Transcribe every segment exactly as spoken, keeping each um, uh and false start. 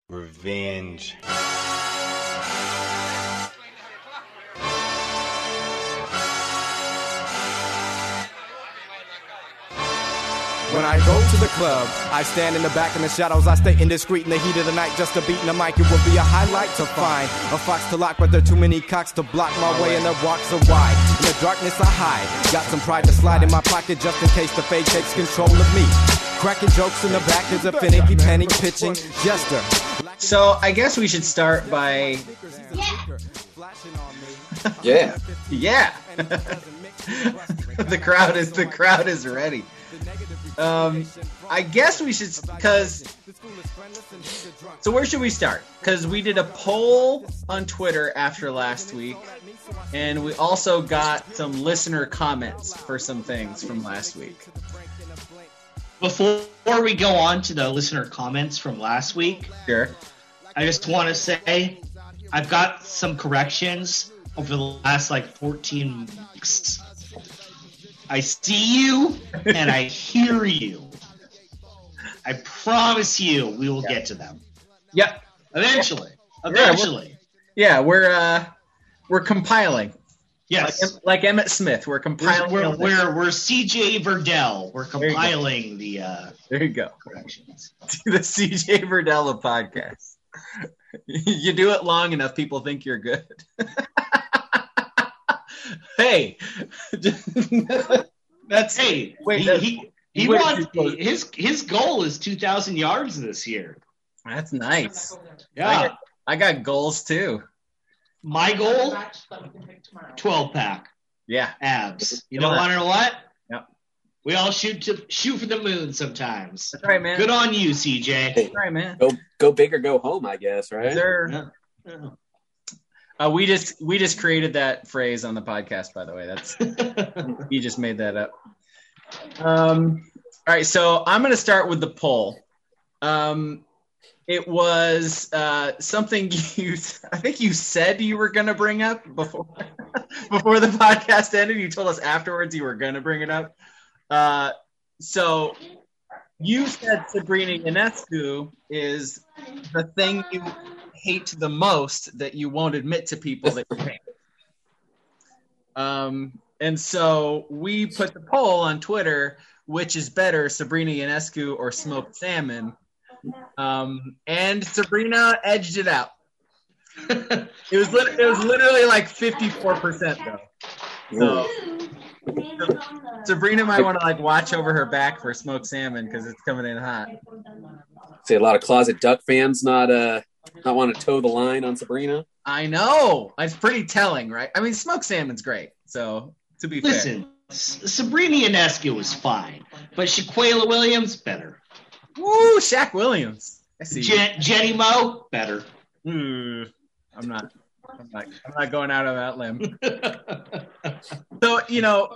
Revenge. When I go to the club, I stand in the back in the shadows. I stay indiscreet in the heat of the night just to beat in the mic. It would be a highlight to find a fox to lock, but there are too many cocks to block my way and their walks are wide. In the darkness I hide, got some pride to slide in my pocket just in case the fake takes control of me. Cracking jokes in the back is a finicky penny pitching jester. So I guess we should start by... Yeah. Yeah. the crowd is the crowd is ready. Um, I guess we should, because, so where should we start? Because we did a poll on Twitter after last week, and we also got some listener comments for some things from last week. Before we go on to the listener comments from last week, sure. I just want to say I've got some corrections over the last like fourteen weeks. I see you and I hear you. I promise you we will yeah. get to them. Yep. Eventually. Eventually. Yeah, we're, yeah, we're uh we're compiling. Yes. Like, like Emmett Smith, we're compiling. We're we're, we're, we're C J Verdell. We're compiling the uh there you go. corrections. The C J Verdell podcast. You do it long enough, people think you're good. Hey, that's hey. Wait, he that's, he, he wants his his goal is two thousand yards this year. That's nice. Yeah, I got, I got goals too. My goal, twelve pack. Yeah, abs. You don't want to know what? Yep. We all shoot to shoot for the moon sometimes. That's right, man. Good on you, C J. Hey, That's right, man. Go go big or go home, I guess, right? Sure. Yeah. Yeah. Uh, we just we just created that phrase on the podcast, by the way. That's you just made that up. Um, all right, so I'm going to start with the poll. Um, it was uh, something you I think you said you were going to bring up before before the podcast ended. You told us afterwards you were going to bring it up. Uh, so you said Sabrina Ionescu is the thing you hate the most that you won't admit to people that you hate. Um, and so we put the poll on Twitter, which is better, Sabrina Ionescu or smoked salmon? Um, and Sabrina edged it out. It was lit- it was literally like fifty-four percent though. So, so Sabrina might want to like watch over her back for smoked salmon because it's coming in hot. See a lot of closet Duck fans not uh not want to toe the line on Sabrina. I know. It's pretty telling, right? I mean, smoked salmon's great. So to be Listen, fair. S- Sabrina Ionescu was fine, but Shaquilla Williams better. Woo, Shaq Williams. I see. Je- Jenny Moe better. Hmm. I'm not. I'm not. I'm not going out on that limb. So you know,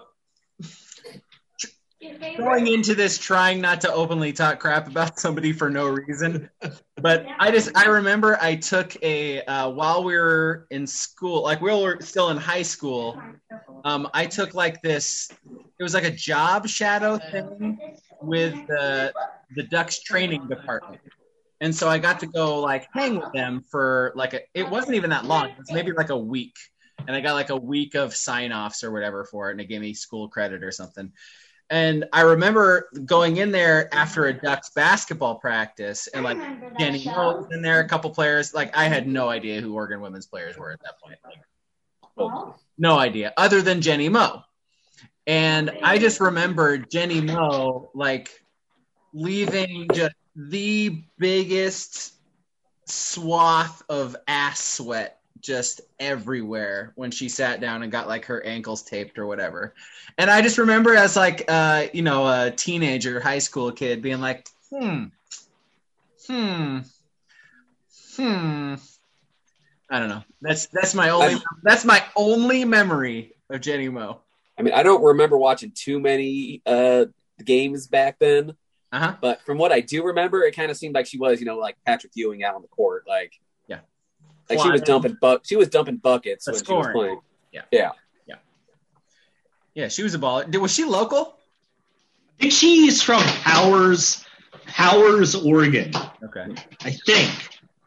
going into this, trying not to openly talk crap about somebody for no reason, but I just I remember I took a uh, while we were in school, like we were still in high school. Um, I took like this. It was like a job shadow thing with the the Ducks training department. And so I got to go like hang with them for like a, it wasn't even that long. It was maybe like a week. And I got like a week of sign-offs or whatever for it. And it gave me school credit or something. And I remember going in there after a Ducks basketball practice and like Jenny Moe was in there, a couple players. Like I had no idea who Oregon women's players were at that point. Like, no idea other than Jenny Moe. And I just remember Jenny Moe like leaving just the biggest swath of ass sweat just everywhere when she sat down and got like her ankles taped or whatever. And I just remember as like, uh, you know, a teenager, high school kid being like, hmm, hmm, hmm. I don't know. That's, that's my only, I, that's my only memory of Jenny Moe. I mean, I don't remember watching too many uh, games back then. Uh-huh. But from what I do remember, it kind of seemed like she was, you know, like Patrick Ewing out on the court. Like, yeah, like she was dumping bu- She was dumping buckets when scoring. She was playing. Yeah, yeah, yeah, yeah. She was a baller. Was she local? I think she's from Powers, Powers, Oregon. Okay, I think.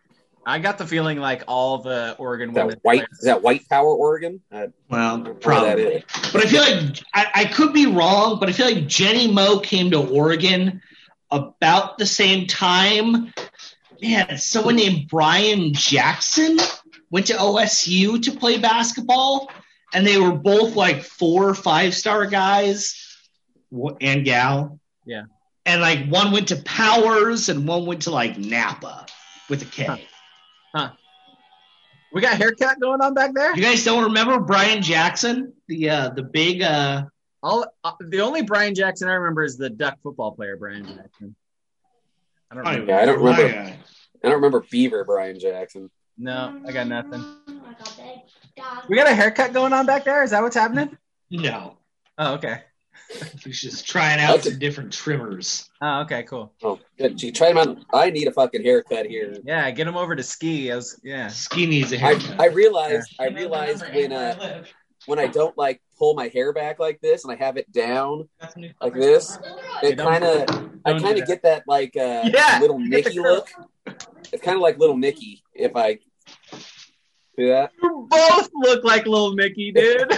I got the feeling like all the Oregon Is that women white? players- Is that white power Oregon? Uh, Well, that probably. is. But I feel like I, I could be wrong, but I feel like Jenny Moe came to Oregon about the same time. Man, someone named Brian Jackson went to O S U to play basketball, and they were both like four or five star guys wh- and gal. Yeah. And like one went to Powers and one went to like Napa with a K. Huh. Huh. We got a haircut going on back there? You guys don't remember Brian Jackson, the uh, the big uh, All, uh, the only Brian Jackson I remember is the Duck football player, Brian Jackson. I don't remember. Yeah, I don't remember. guy. I don't remember Beaver Brian Jackson. No, I got nothing. We got a haircut going on back there? Is that what's happening? No, Oh, okay. he's just trying out Okay. some different trimmers. Oh, okay, cool. Oh, good. Gee, try him out. I need a fucking haircut here. Yeah, get him over to ski. I was, yeah. Ski needs a I, haircut. I realized I realized when uh when I don't like pull my hair back like this and I have it down like this, it don't- kind of I don't do kind that. of get that like uh, Yeah, little you get the Nicky curl. look. It's kind of like little Nicky if I do that. You both look like little Mickey, dude.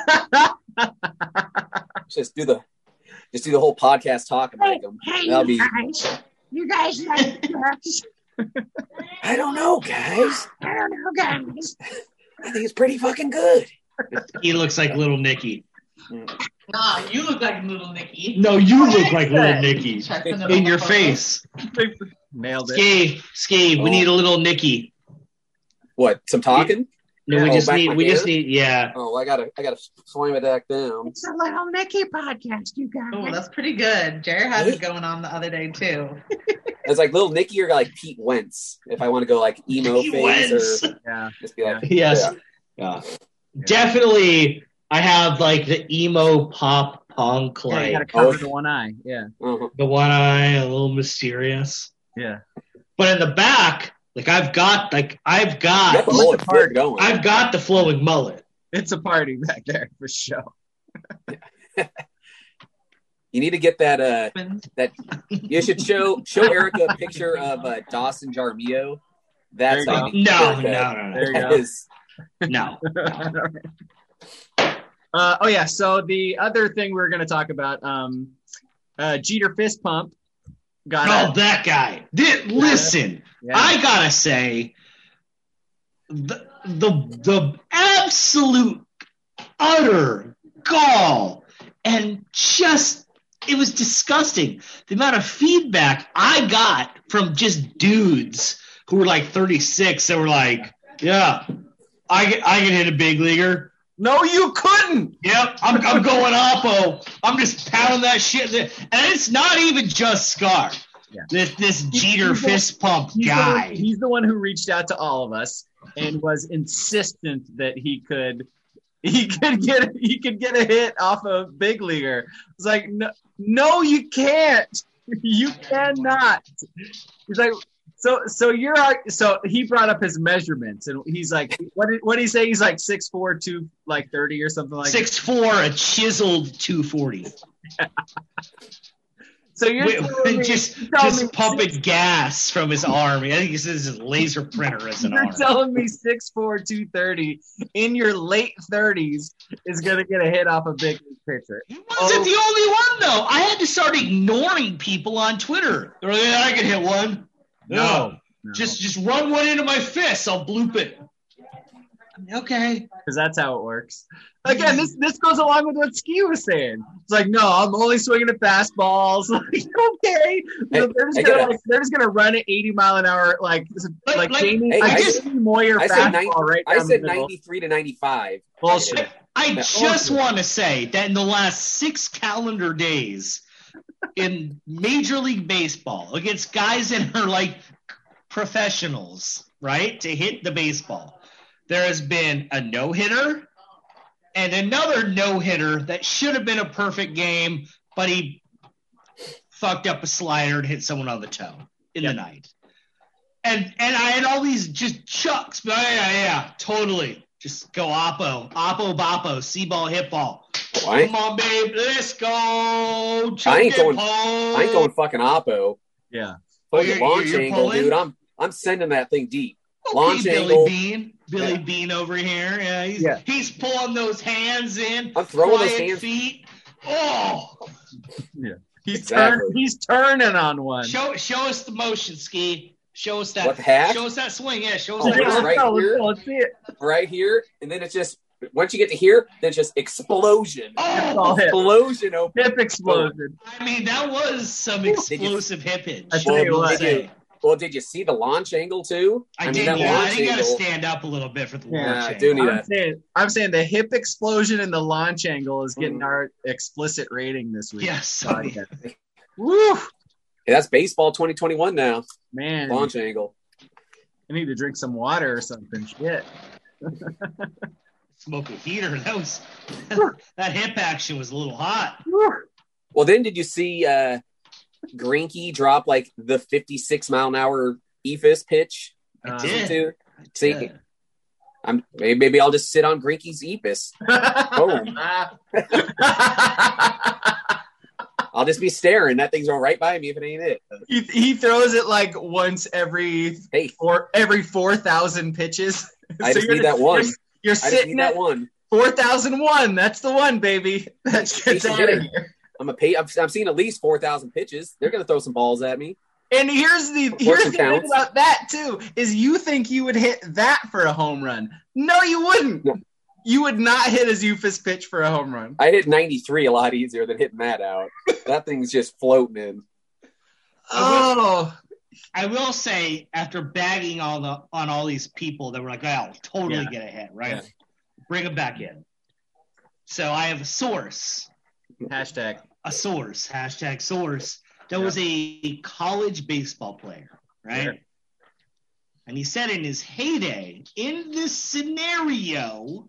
Just do the just do the whole podcast talking like them. Hey, That'll you be. guys. You guys like ducks? I don't know, guys. I don't know, guys. I think it's pretty fucking good. He looks like little Nicky. Nah, you look like little Nicky. No, you look like little that? Nicky Checking it in on your the face. Nailed it. Ski, ski. We Oh. need a little Nicky. What? Some talking? No, we Oh, just back need. my We just hair? need. Yeah. Oh, I gotta I gotta slam it back down. It's a little Nicky podcast, you guys. Oh, that's pretty good. Jared had it going on the other day too. It's like little Nicky or like Pete Wentz. If I want to go like emo Pete phase Wentz. or Yeah. just be like, Yes. yeah. Yeah. Definitely. I have like the emo pop punk, Yeah, you like gotta cover Oh. the one eye. Yeah. Uh-huh. the one eye, a little mysterious. Yeah. But in the back, like I've got, like I've You got, got the mullet flip going. I've got the flowing mullet. It's a party back there for sure. You need to get that. Uh, that you should show show Erica a picture of uh, Dawson Jarmio. That's There you like No, no, haircut. no, no, There you That go. is- no. no. Uh, oh yeah. So the other thing we are going to talk about, um, uh, Jeter fist pump got. Oh, a- that guy. Did, listen, yeah. I gotta say, the the the absolute utter gall and just it was disgusting. The amount of feedback I got from just dudes who were like thirty-six that were like, "Yeah, I can- I can hit a big leaguer." No, you couldn't. Yep, I'm, I'm going Oppo. I'm just pounding that shit. And it's not even just Scar. Yeah. This this Jeter He's the- fist pump He's the, guy. one, he's the one who reached out to all of us and was insistent that he could he could get he could get a hit off a big leaguer. It's like no, no, you can't. You cannot. He's like, so so you're so he brought up his measurements and he's like, what did what did he say? He's like six four, two like thirty or something like that. Six four, a chiseled two forty. So you're telling me- just you're telling just me pumping gas from his arm. I think he says his laser printer as an You're arm. telling me six four, two thirty in your late thirties is going to get a hit off a big league pitcher. He wasn't the only one though. I had to start ignoring people on Twitter. They're like, yeah, I can hit one. No. No. Just just run one into my fist. I'll bloop it. Okay. Because that's how it works. Again, this this goes along with what Ski was saying. It's like, no, I'm only swinging at fastballs. Like, okay, Hey, they're just I gonna gotta- like, they're just gonna run at eighty mile an hour, like Like- like, like- Jamie, Hey, like I just- Jamie Moyer I said fastball ninety. right I down said the middle. ninety-three to ninety-five. Bullshit. I Yeah. just want to say that in the last six calendar days in Major League Baseball against guys that are like professionals, right, to hit the baseball, there has been a no-hitter and another no-hitter that should have been a perfect game, but he fucked up a slider and hit someone on the toe in Yep. the night. And and I had all these just chucks. But yeah, yeah, yeah, totally. Just go Oppo, Oppo, Boppo, C-ball, hit ball. Oh, I, Come on, babe, let's go. I ain't going. I I ain't going fucking Oppo. Yeah. Oh, Fucking you're- launch you're angle, pulling? dude. I'm I'm sending that thing deep. launch Billy angle. Bean. Billy Yeah. Bean over here. Yeah, he's, Yeah. he's pulling those hands in. I'm throwing those flying hands- feet. Oh, He's Exactly. turn, He's turning on one. show show us the motion, Ski. Show us that. What, the hack? Show us that swing. Yeah, show us Oh, that. it's hack. right go, here. go, let's see it. Right here, and then it's just once you get to here, then it's just explosion, Oh, hip. explosion open. Hip explosion. I mean, that was some you- explosive hippage. I tell I you will what. say. Well, did you see the launch angle too? I, mean, did. that Yeah, I launch think you got to angle. stand up a little bit for the Yeah, launch I angle. do need I'm that. saying, I'm saying the hip explosion and the launch angle is getting Mm. our explicit rating this week. Yes, I mean, Podcast. Woo, Hey, that's baseball twenty twenty-one now. man. Launch angle. I need to drink some water or something. Shit. smoke a heater. That was that hip action was a little hot. Well, then did you see uh, Greinke drop like the fifty-six mile an hour E F I S pitch? I Uh, did. Too? I See, did. I'm maybe, maybe I'll just sit on Greinke's E F I S. Boom. I'll just be staring. That thing's going right by me if it ain't it. he, he throws it like once every Hey, four every four thousand pitches. I just you're- need that one. You're, you're I just sitting need at that one. four thousand one. That's the one, baby. That shit's Decent out of hitter. here. I'm a pay. I'm, I'm seeing at least four thousand pitches. They're going to throw some balls at me. And here's the here's some the thing counts. about that too is you think you would hit that for a home run? No, you wouldn't. No. You would not hit a Zoofus pitch for a home run. I hit ninety-three a lot easier than hitting that out. That thing's just floating in. Oh, I will say, after bagging all the on all these people that were like, "I'll totally Yeah. get ahead," right? Yeah. Bring them back in. So I have a source, hashtag. a source, hashtag source. That Yeah. was a college baseball player, right? Sure. And he said in his heyday, in this scenario,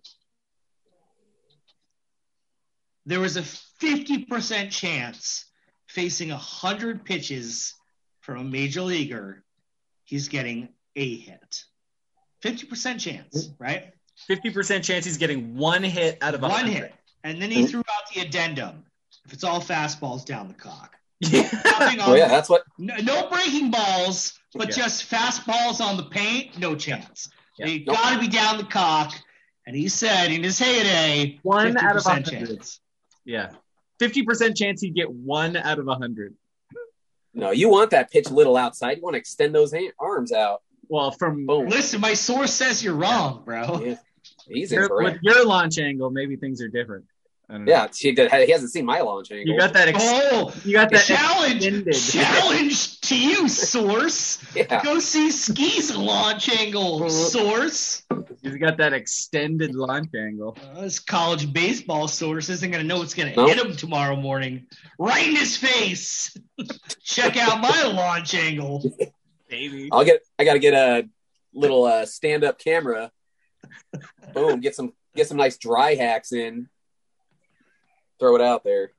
there was a fifty percent chance facing one hundred pitches from a major leaguer, he's getting a hit. fifty percent chance, right? Fifty percent chance he's getting one hit out of a One hundred. hit. And then he threw out the addendum. If it's all fastballs down the cock. Yeah. Nothing on Oh yeah, that's what. no, no breaking balls, but Yeah. just fastballs on the paint, no chance. Yeah. They Nope. got to be down the cock. And he said in his heyday, One out of a fifty percent hundred. chance. Yeah, fifty percent chance he'd get one out of a hundred. No, you want that pitch a little outside. You want to extend those hand, arms out. Well, from Boom. Listen, my source says you're wrong, bro. Yeah. He's your, incorrect. with your launch angle, maybe things are different. I don't know. Yeah, she did, he hasn't seen my launch angle. You got that. Ex- Oh, you got that challenge, extended. challenge to you, source. Yeah. Go see Ski's launch angle, source. He's got that extended launch angle. Uh, this college baseball source isn't going to know what's going to Nope. hit him tomorrow morning. Right in his face. Check out my launch angle. Baby. I'll get. I got to get a little uh, stand-up camera. Boom. Get some. Get some nice dry hacks in. Throw it out there.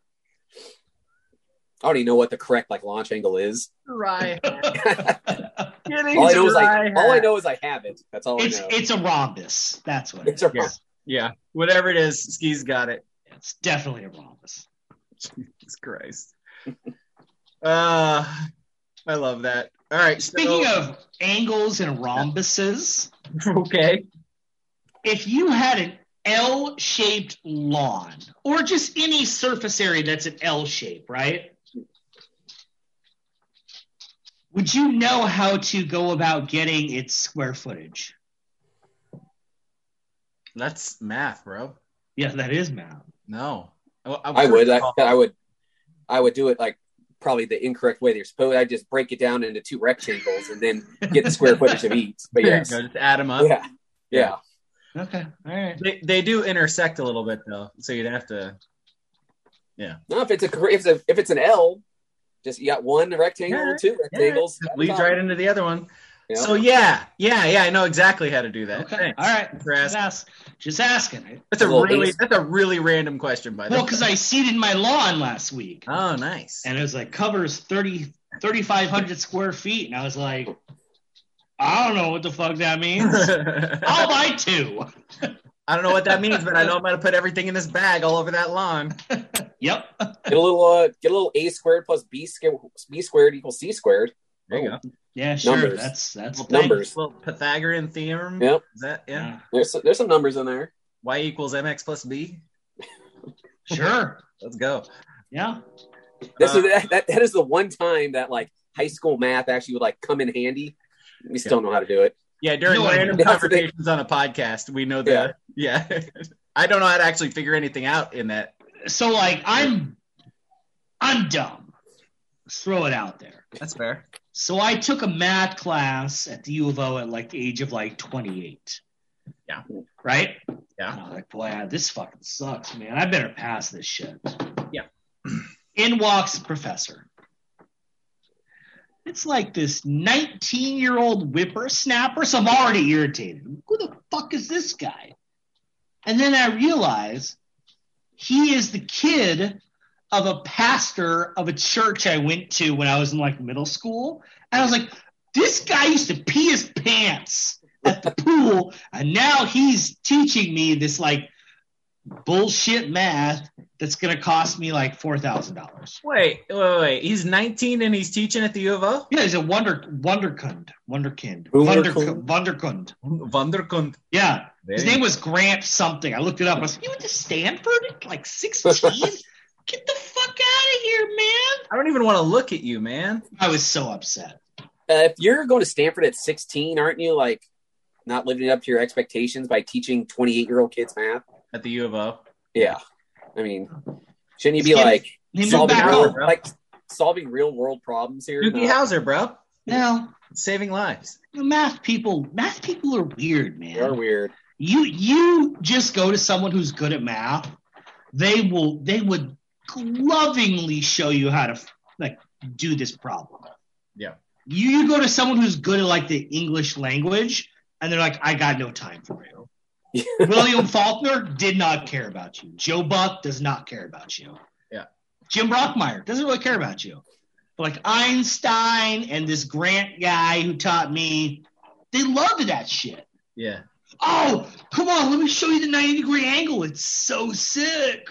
I don't even know what the correct like launch angle is. Dry. all Getting I know is dry I. All I hat. know is I have it. That's all It's I know. it's a rhombus. That's what it It's a is. Yeah, whatever it is, Ski's got it. It's definitely a rhombus. Jesus Christ. Uh, I love that. All right. Speaking so, of angles and rhombuses, okay. if you had an L-shaped lawn or just any surface area that's an L shape, right? Would you know how to go about getting its square footage? That's math, bro. Yeah, that is math. No. I, I would. I, I would. I would do it like probably the incorrect way they're supposed. I just break it down into two rectangles and then get the square footage of each. But There yes, you go. Just add them up. yeah, yeah. Okay, all right. They, they do intersect a little bit, though. So you'd have to. No, if it's a if it's a if it's an L, just you got one rectangle, Yeah, two rectangles. Just leads right into the other one. Yeah. So, yeah. Yeah, yeah. I know exactly how to do that. Okay, Thanks. all right. Thanks for Just, asking. ask, just asking. That's a A little really ace. that's a really random question, by the Well, way. because I seeded my lawn last week, Oh, nice. and it was like covers thirty, thirty-five hundred square feet, and I was like, I don't know what the fuck that means. I'll buy two. I don't know what that means, but I know I'm going to put everything in this bag all over that lawn. Yep. Get a little uh, get a little a squared plus b squared b squared equals c squared. There you go. Yeah, sure. Numbers. That's that's Well, the thing. Numbers. Little Pythagorean theorem. Yep. Is that yeah? Yeah. There's there's some numbers in there. Y equals mx plus b. Sure. Let's go. Yeah. This Uh, is that, that that is the one time that like high school math actually would like come in handy. We still don't know how to do it. Yeah, during No, random that's the thing. conversations on a podcast, we know that. Yeah. I don't know how to actually figure anything out in that. So like I'm I'm dumb. Let's throw it out there. That's fair. So I took a math class at the U of O at like the age of like twenty-eight. Yeah. Right? Yeah. And I was like, boy, this fucking sucks, man. I better pass this shit. Yeah. In walks the professor. It's like this nineteen-year-old whippersnapper, so I'm already irritated. Who the fuck is this guy? And then I realize he is the kid of a pastor of a church I went to when I was in like middle school. And I was like, this guy used to pee his pants at the pool, and now he's teaching me this like bullshit math that's going to cost me like four thousand dollars. Wait, wait, wait. He's nineteen and he's teaching at the U of O? Yeah, he's a wonder wonderkind. Wonderkind. Wunderkind. Wonderkind. Wunderkind. Yeah. His Very- name was Grant something. I looked it up. I was like, you went to Stanford at like sixteen? Get the fuck out of here, man. I don't even want to look at you, man. I was so upset. Uh, if you're going to Stanford at sixteen, aren't you like not living up to your expectations by teaching twenty-eight year old kids math? At the U of O. Yeah. I mean, shouldn't you be Skip. like He moved solving back real, home. like solving real world problems here? Doogie No. Howser, bro. Now, Saving lives. math people, math people are weird, man. They're weird. You you just go to someone who's good at math, they will they would lovingly show you how to like do this problem. Yeah. You, you go to someone who's good at like the English language, and they're like, I got no time for you. William Faulkner did not care about you. Joe Buck does not care about you. Yeah. Jim Brockmeyer doesn't really care about you. But like Einstein and this Grant guy who taught me, they loved that shit. Yeah. Oh, come on, let me show you the ninety degree angle. It's so sick.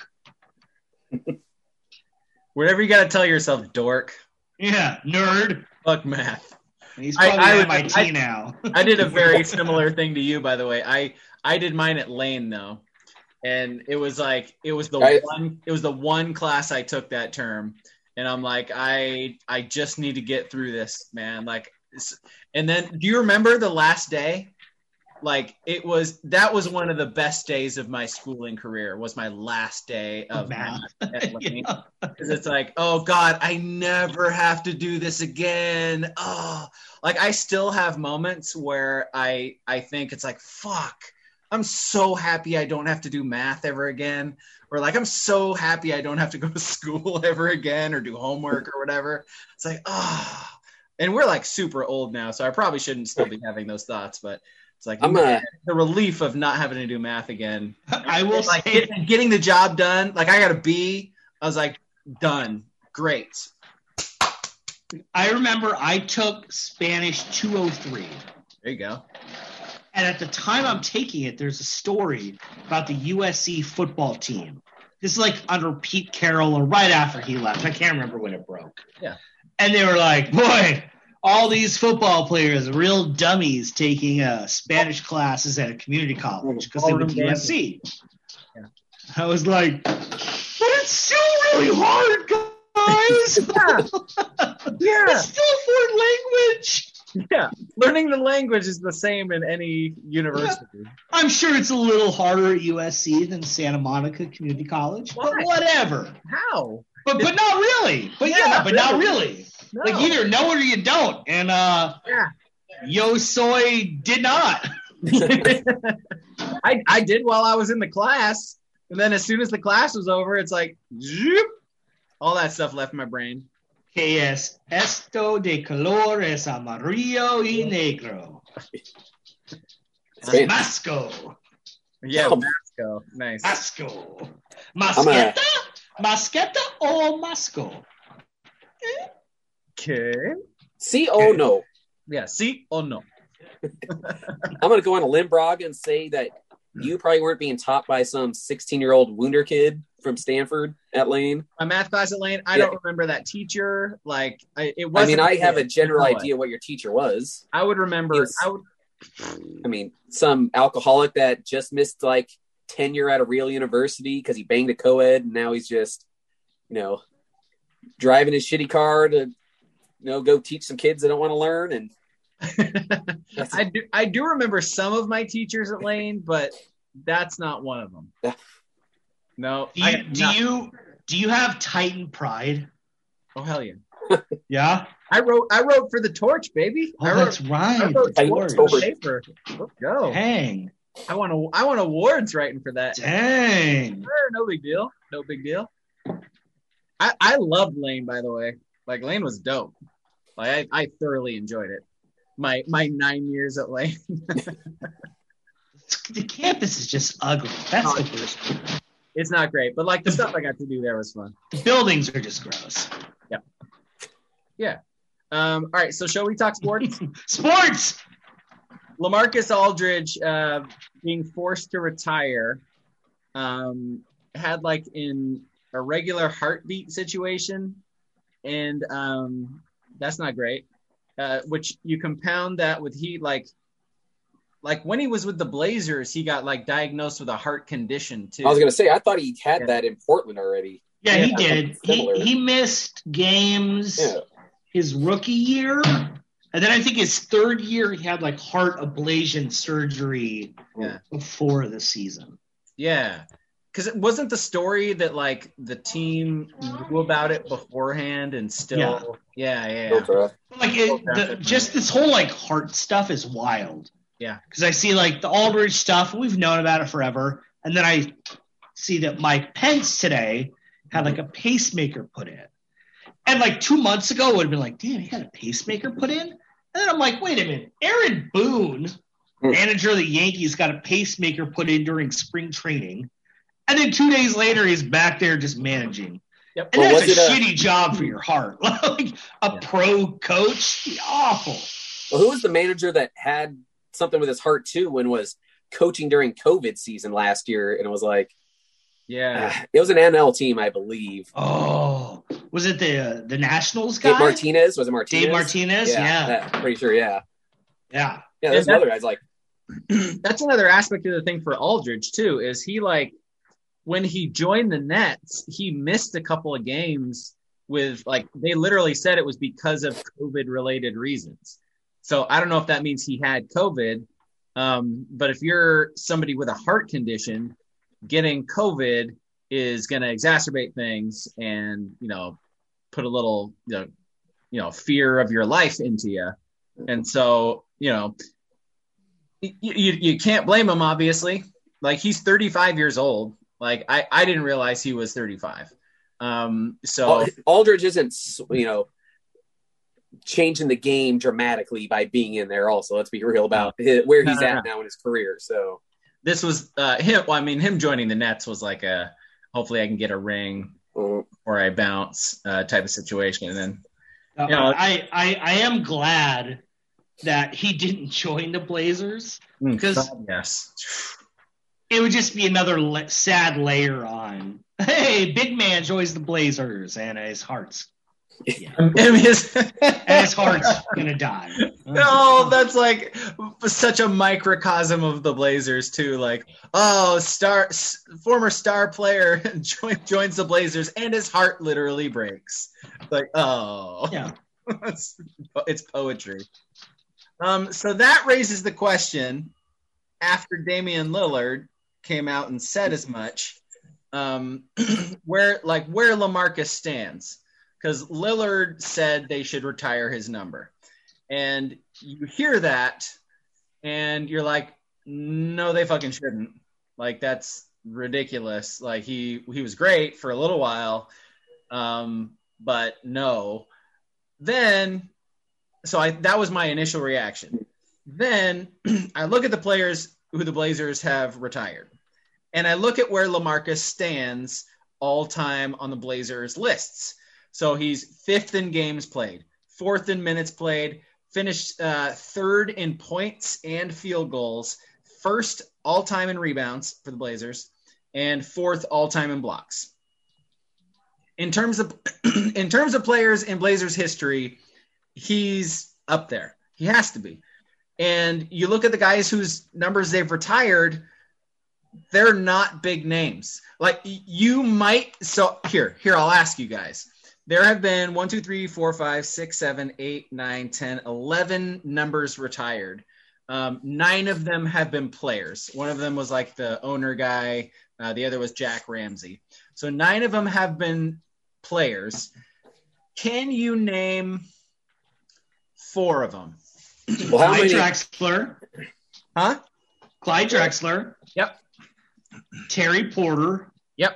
Whatever you got to tell yourself, dork. Yeah, nerd. Fuck math. He's I- probably I at would- M I T I- now. I did a very similar thing to you, by the way. I I did mine at Lane though, and it was like it was the Right. one it was the one class I took that term, and I'm like I I just need to get through this, man. Like, it's- and then do you remember the last day? Like it was that was one of the best days of my schooling career. Was my last day of Math. math at Lane. Yeah. Because it's like, oh God, I never have to do this again. Oh, like I still have moments where I I think it's like, fuck, I'm so happy I don't have to do math ever again. Or like, I'm so happy I don't have to go to school ever again or do homework or whatever. It's like, oh, and we're like super old now, so I probably shouldn't still be having those thoughts, but it's like I'm man, a the relief of not having to do math again. I will Like say, get- getting the job done. Like I got a B. I was like, done. Great. I remember I took Spanish two oh three. There you go. And at the time I'm taking it, there's a story about the U S C football team. This is like under Pete Carroll or right after he left. I can't remember when it broke. Yeah. And they were like, boy, all these football players are real dummies taking uh, Spanish classes at a community college because they went to U S C. Yeah. I was like, but it's still really hard, guys. Yeah. It's still a foreign language. Yeah. Learning the language is the same in any university. I'm sure it's a little harder at U S C than Santa Monica Community College, but Why? whatever. How? But but not really. But yeah, Yeah, not but not really. really. No. Like either know it or you don't. And uh, Yeah. Yo Soy did not. I, I did while I was in the class. And then as soon as the class was over, it's like, zoop, all that stuff left my brain. Que es esto de color es amarillo y negro. Spanish. Masco. Yeah, Oh. Masco. Nice. Masco. I'm a- Masqueta? Masqueta or Masco? Okay. See, oh no. Yeah, see or no? I'm going to go on a limb, Braga, and say that you probably weren't being taught by some sixteen-year-old Wounder kid from Stanford at Lane. My math class at Lane, I Yeah. don't remember that teacher. Like, I, it I wasn't. mean, I have a kid. general No way. idea what your teacher was. I would remember. Yes. I would. I mean, some alcoholic that just missed like tenure at a real university because he banged a co-ed, and now he's just, you know, driving his shitty car to, you know, go teach some kids that don't want to learn. And that's, I do. I do remember some of my teachers at Lane, but that's not one of them. Yeah. No. Do I you got do nothing. you do you have Titan pride? Oh hell yeah! Yeah. I wrote. I wrote for the Torch, baby. Oh, I wrote. that's I right. wrote Titan Torch Torch. on paper. Let's go. Dang. I want to. I want awards writing for that. Dang. Sure, no big deal. No big deal. I I loved Lane, by the way. Like Lane was dope. Like I, I thoroughly enjoyed it. My my nine years at Lane. The campus is just ugly. That's Oh, the worst. part. It's not great, but like the stuff I got to do there was fun. The buildings are just gross. Yeah. Um. All right. So shall we talk sports? Sports. LaMarcus Aldridge uh, being forced to retire um, had like in a regular heartbeat situation, and um, that's not great. Uh, which you compound that with he like like when he was with the Blazers, he got like diagnosed with a heart condition too. I was gonna say, I thought he had Yeah. that in Portland already. Yeah, he Yeah, did. He similar. he missed games Yeah. his rookie year. And then I think his third year he had like heart ablation surgery Yeah. before the season. Yeah. Because it wasn't the story that like the team knew about it beforehand and still yeah yeah, yeah. Okay. Like it, the, just this whole like heart stuff is wild. Yeah. Because I see like the Aldridge stuff, we've known about it forever. And then I see that Mike Pence today had like a pacemaker put in. And like two months ago, it would have been like, damn, he had a pacemaker put in? And then I'm like, wait a minute. Aaron Boone, Hmm. manager of the Yankees, got a pacemaker put in during spring training. And then two days later, he's back there just managing. Yep. And Well, that's a was it a- shitty job for your heart. Like a Yeah. pro coach, awful. Well, who was the manager that had something with his heart too when was coaching during COVID season last year? And it was like, Yeah. ah, it was an N L team, I believe. Oh, was it the uh, the Nationals guy? Dave Martinez was it Martinez? Dave Martinez, yeah, yeah, pretty sure. Yeah, yeah. yeah. There's Yeah, some other guys like That's another aspect of the thing for Aldridge too, is he like when he joined the Nets, he missed a couple of games with like they literally said it was because of COVID related reasons. So I don't know if that means he had COVID. Um, but if you're somebody with a heart condition, getting COVID is going to exacerbate things and, you know, put a little, you know, you know, fear of your life into you. And so, you know, you, you, you can't blame him, obviously. Like he's thirty-five years old. Like I, I didn't realize he was thirty-five. Um, so Al- Aldridge isn't, you know, changing the game dramatically by being in there. Also, let's be real about hi- where he's No, no, at now in his career. So this was uh, him. Well, I mean, him joining the Nets was like a hopefully I can get a ring uh, or I bounce uh, type of situation. And then Uh, Yeah. I, I I am glad that he didn't join the Blazers because God, yes, it would just be another la- sad layer on. Hey, big man joins the Blazers, and his heart's And his, and his heart's gonna die. no, that's like such a microcosm of the Blazers too. Like, oh, star s- former star player join, joins the Blazers and his heart literally breaks. Like, oh, Yeah. it's, it's poetry. Um, so that raises the question: after Damian Lillard came out and said as much, um, where like where LaMarcus stands. Because Lillard said they should retire his number. And you hear that, and you're like, no, they fucking shouldn't. Like, that's ridiculous. Like, he he was great for a little while, um, but no. Then, so I that was my initial reaction. Then I look at the players who the Blazers have retired. And I look at where LaMarcus stands all-time on the Blazers lists. So he's fifth in games played, fourth in minutes played, finished uh, third in points and field goals, first all-time in rebounds for the Blazers and fourth all-time in blocks. In terms of in terms of players in Blazers history, he's up there. He has to be. And you look at the guys whose numbers they've retired, they're not big names. Like you might, so here, here, I'll ask you guys. There have been one, two, three, four, five, six, seven, eight, nine, ten, eleven numbers retired. Um, nine of them have been players. One of them was like the owner guy. Uh, the other was Jack Ramsey. So nine of them have been players. Can you name four of them? Well, how Clyde many? Drexler. Huh? Clyde Drexler. Yep. Terry Porter. Yep.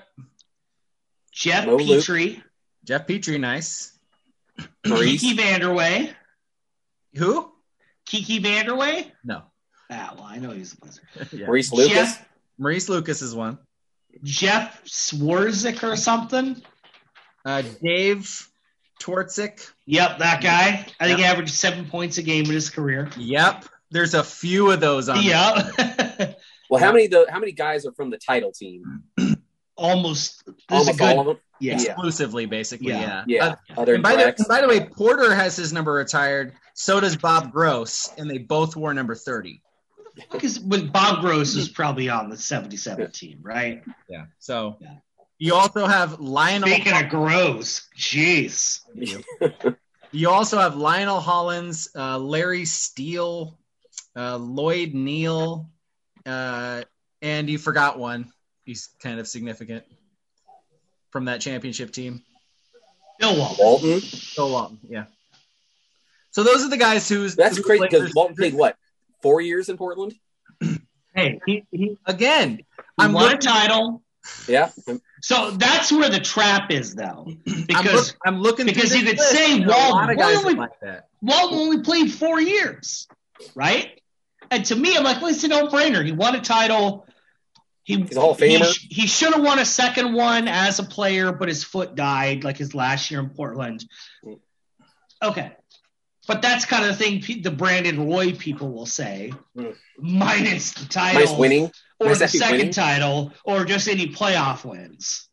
Jeff Mo Luke. Petrie. Jeff Petrie, nice. Maurice. Kiki Vanderway. Who? Kiki Vanderway? No. Ah, well, I know he's a Blizzard. Yeah. Maurice Lucas. Jeff, Maurice Lucas is one. Jeff Swarzik or something. Uh, Dave Twartzik. Yep, that guy. I think Yep. he averaged seven points a game in his career. Yep. There's a few of those on. Yep. Well, how many the how many guys are from the title team? Almost. This Almost is a good, all of them. Yeah. Exclusively, basically. Yeah. Yeah. Yeah. Uh, Other and, by the, Drex. and by the way, Porter has his number retired. So does Bob Gross, and they both wore number thirty. Because when Bob Gross is probably on the seventy-seven team, right? Yeah. So Yeah. you also have Lionel. Speaking of Gross, jeez. You also have Lionel Hollins, uh, Larry Steele, uh, Lloyd Neal, uh, and you forgot one. He's kind of significant from that championship team. Bill Walton. Walton. Phil Walton, yeah. So those are the guys who's That's who's crazy because Blazers- Walton played what? Four years in Portland. Hey, he, he, again. he I'm won a looking, title. Yeah. So that's where the trap is, though. I'm, Because look, I'm looking because through you this could list, say and there are a lot of Walton- guys Walton- that like that. Walton only played four years, right? And to me, I'm like, well, it's a no-brainer. He won a title. He, He's a Hall of Famer. He, he should have won a second one as a player, but his foot died like his last year in Portland. Okay. But that's kind of the thing pe- the Brandon Roy people will say, Mm. minus the title. Nice winning. Or Nice the actually second winning. title, or just any playoff wins.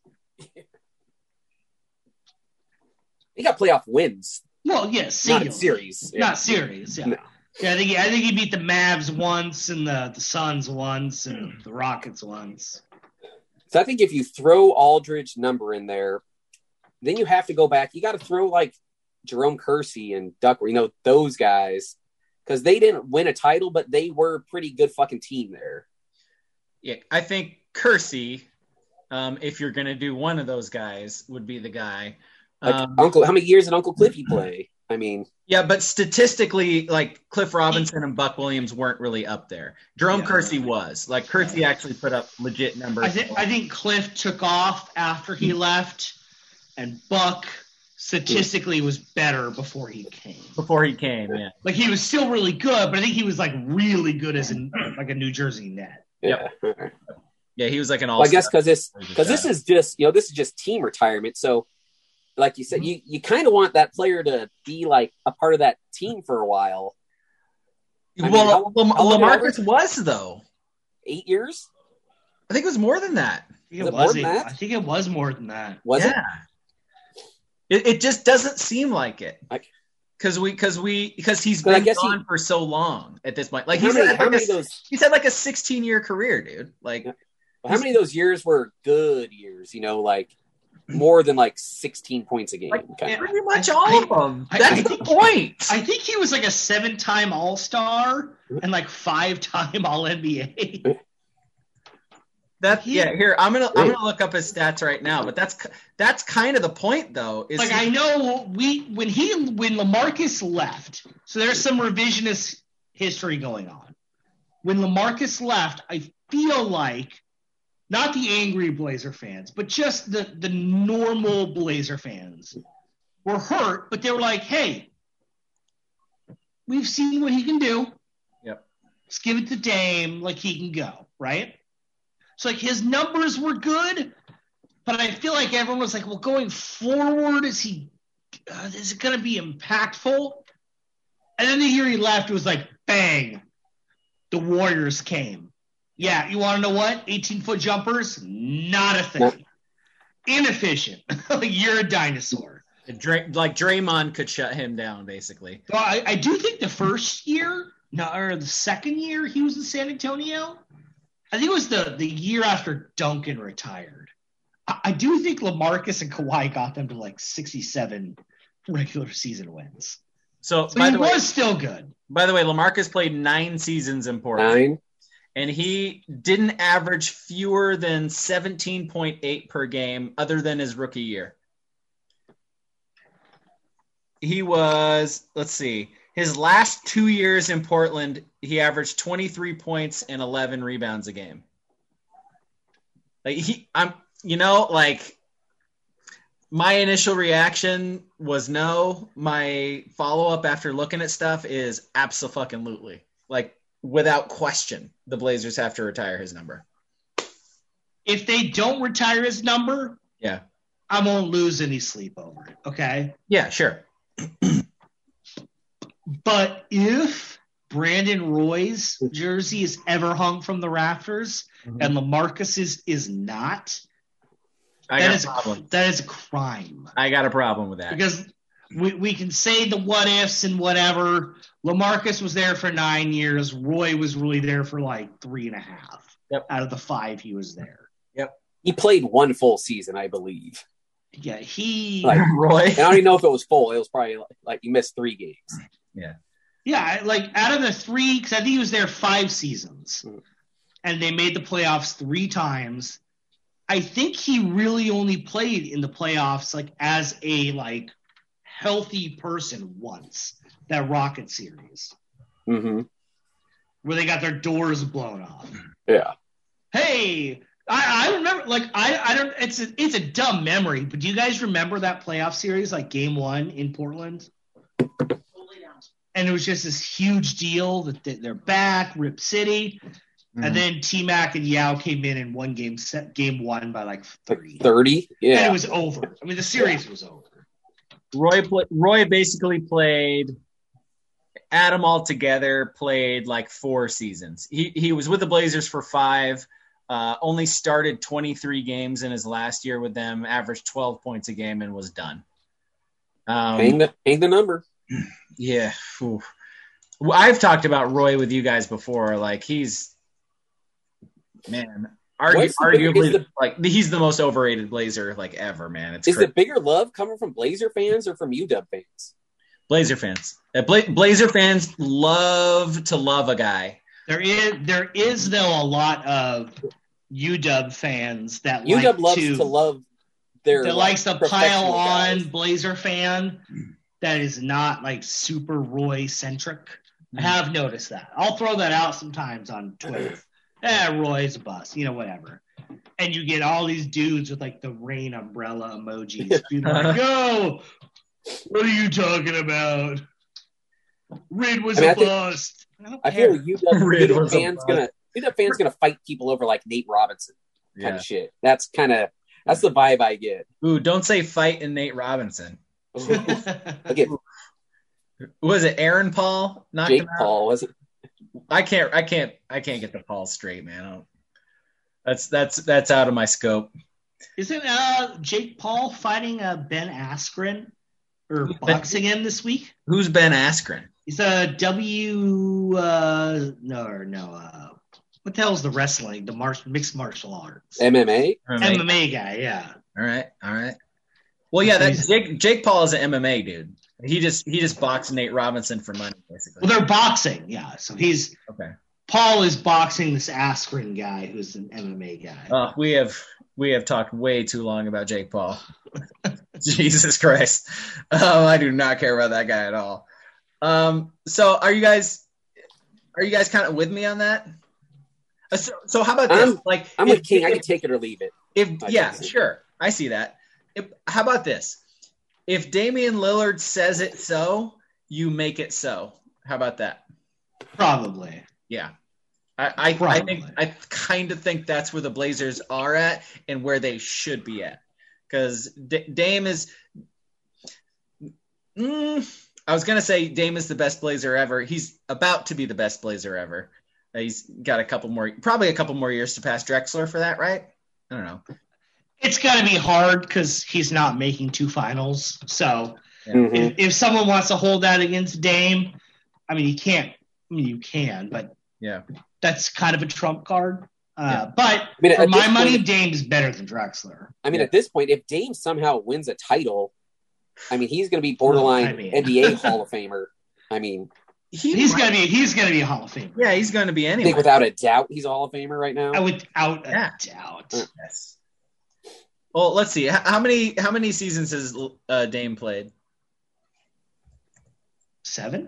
He got playoff wins, Well, yes, not singular. in series. Yeah. Not series, yeah. No. Yeah, I think I think he beat the Mavs once and the, the Suns once and the Rockets once. So I think if you throw Aldridge number in there, then you have to go back. You got to throw like Jerome Kersey and Duckworth, you know, those guys, because they didn't win a title, but they were a pretty good fucking team there. Yeah, I think Kersey, um, if you're going to do one of those guys, would be the guy. Like Um, Uncle, how many years did Uncle Cliffy play? I mean, yeah, but statistically, like Cliff Robinson and Buck Williams weren't really up there. Jerome Yeah. Kersey was. Like Kersey actually put up legit numbers. I think I think Cliff took off after he left, and Buck statistically was better before he came. before he came. Yeah. Like he was still really good, but I think he was like really good as in like a New Jersey net. yeah. Yeah, he was like an all. Well, I guess because this because this is just you know this is just team retirement. So, like you said, you you kind of want that player to be like a part of that team for a while. I mean, well, how- Lam- how long did Lamarcus was though. Eight years I think it was more than that. I think Is it, it more was. than I that? think it was more than that. was yeah. It, it just doesn't seem like it. Like- Because we, because we, because he's But I been guess he- gone for so long at this point. it? Like How he's many, had how like, many a, of those? he's had like a sixteen year career, dude. Like How many of those years were good years? You know, like more than like sixteen points a game. Like, kind of. pretty much I- all I- of them. I- That's I the think- point. I think he was like a seven-time All-Star and like five-time All N B A. That yeah. Here, I'm gonna I'm Wait. gonna look up his stats right now. But that's that's kind of the point, though. Is Like he- I know we when he when LaMarcus left, so there's some revisionist history going on. When LaMarcus left, I feel like not the angry Blazer fans, but just the the normal Blazer fans were hurt, but they were like, "Hey, we've seen what he can do. Yep. Let's give it to Dame, like he can go, right?" So like his numbers were good, but I feel like everyone was like, "Well, going forward, is he? Uh, is it going to be impactful?" And then the year he left, it was like, bang, the Warriors came, Yeah, you want to know what? eighteen-foot jumpers, not a thing. No. Inefficient. Like, you're a dinosaur. Dray- like Draymond could shut him down, basically. Well, I, I do think the first year, no, or the second year he was in San Antonio, I think it was the, the year after Duncan retired. I, I do think LaMarcus and Kawhi got them to like sixty-seven regular season wins. So, So by he the way, was still good. by the way, LaMarcus played nine seasons in Portland, Nine. and he didn't average fewer than seventeen point eight per game, other than his rookie year. He was, let's see, his last two years in Portland, he averaged twenty-three points and eleven rebounds a game. Like he, I'm, you know, like my initial reaction was no. My follow up after looking at stuff is abso-fucking-lutely. Like without question, the Blazers have to retire his number. If they don't retire his number, Yeah. I won't lose any sleep over it, okay? Yeah, sure. But if Brandon Roy's jersey is ever hung from the rafters Mhm. and LaMarcus is, is not, I that got is a a, problem. that is a crime. I got a problem with that. Because we, we can say the what ifs and whatever. LaMarcus was there for nine years. Roy was really there for like three and a half Yep. out of the five he was there. He played one full season, I believe. Yeah, he Like, Roy. and I don't even know if it was full. It was probably like, like he missed three games. yeah, like out of the three, because I think he was there five seasons, Mm. and they made the playoffs three times. I think he really only played in the playoffs like as a like healthy person once. That Rocket series Mm-hmm. where they got their doors blown off. Yeah. Hey, I, I remember like I I don't it's a, it's a dumb memory, but do you guys remember that playoff series like game one in Portland? And it was just this huge deal that they- they're back, Rip City, Mhm. and then T Mac and Yao came in and won game set game one by like thirty, thirty. and Yeah. it was over. I mean, the series was over. Roy pla- Roy basically played, add them all together, played like four seasons. He he was with the Blazers for five, uh, only started twenty-three games in his last year with them, averaged twelve points a game, and was done. Um, hang the hang the number. yeah. Whew. Well, I've talked about Roy with you guys before. Like he's, man, argu- What's the bigger- arguably is the- like he's the most overrated Blazer like ever, man. It's Is crazy. the bigger love coming from Blazer fans or from U W fans? Blazer fans. Uh, Bla- Blazer fans love to love a guy. There is there is though a lot of U W fans that U W like loves to, to love their that like, likes to pile professional on guys. Blazer fan that is not like super Roy centric. I have noticed that. I'll throw that out sometimes on Twitter. Eh, Roy's a bust, you know, whatever. And you get all these dudes with like the rain umbrella emojis. Being like, yo, what are you talking about? Reed was I mean, a I think- bust. I don't I care. feel U W Red U W was a fans bust. gonna U W fans gonna fight people over like Nate Robinson kind Yeah. of shit. That's kind of that's the vibe I get. Ooh, don't say fight in Nate Robinson. Again, Was it Aaron Paul? Knocked Jake him out? Paul was it? I can't. I can't. I can't get the Paul straight, man. I don't, that's that's that's out of my scope. Isn't uh, Jake Paul fighting uh, Ben Askren or Ben- boxing him this week? Who's Ben Askren? He's a W. Uh, no, or no. Uh, what the hell's the wrestling? The mar- mixed martial arts. M M A. M M A. M M A guy, yeah. All right. All right. Well, yeah. That Jake Jake Paul is an M M A dude. He just he just boxed Nate Robinson for money, basically. Well, they're boxing, yeah. So he's Okay. Paul is boxing this Askren guy who's an M M A guy. Uh, we have we have talked way too long about Jake Paul. Jesus Christ. Um, I do not care about that guy at all. Um, so are you guys are you guys kind of with me on that? Uh, so, so how about this? I'm- like I'm if, with King. I if- can take it or leave it. If I yeah, can see. sure, I see that. If, how about this? If Damian Lillard says it so, you make it so. How about that? Probably. Yeah, I I, I Probably. think I kind of think that's where the Blazers are at and where they should be at. Because D- Dame is, mm, I was gonna say Dame is the best Blazer ever. He's about to be the best Blazer ever. He's got a couple more, probably a couple more years to pass Drexler for that, right? I don't know. It's got to be hard because he's not making two finals. So Mhm. if, if someone wants to hold that against Dame, I mean, you can't. I mean, you can, but Yeah. that's kind of a trump card. Uh, Yeah. But I mean, for at my this money, point- Dame's better than Drexler. I mean, Yeah. at this point, if Dame somehow wins a title, I mean, he's going to be borderline I mean- N B A Hall of Famer. I mean, He He's might- gonna be. He's gonna be a Hall of Famer. Yeah, he's going to be I anyway. think without a doubt, he's a Hall of Famer right now. Without a Yeah. doubt. Yes. Well, let's see. H- How many how many seasons has uh, Dame played? Seven.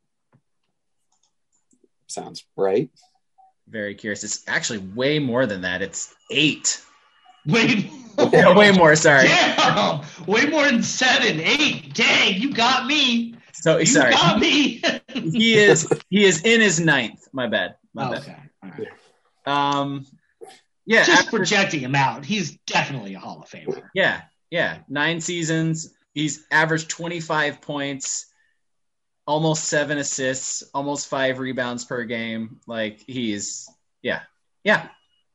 Sounds right. Very curious. It's actually way more than that. It's eight. Way. Yeah, way more. Sorry. Damn. Way more than seven, eight. Dang, you got me. So You sorry. got me. He is he is in his ninth. My bad. My Oh, bad. okay. All right. Um, yeah, Just after- projecting him out, he's definitely a Hall of Famer. yeah, yeah. Nine seasons. He's averaged twenty-five points, almost seven assists, almost five rebounds per game. Like he's yeah, yeah.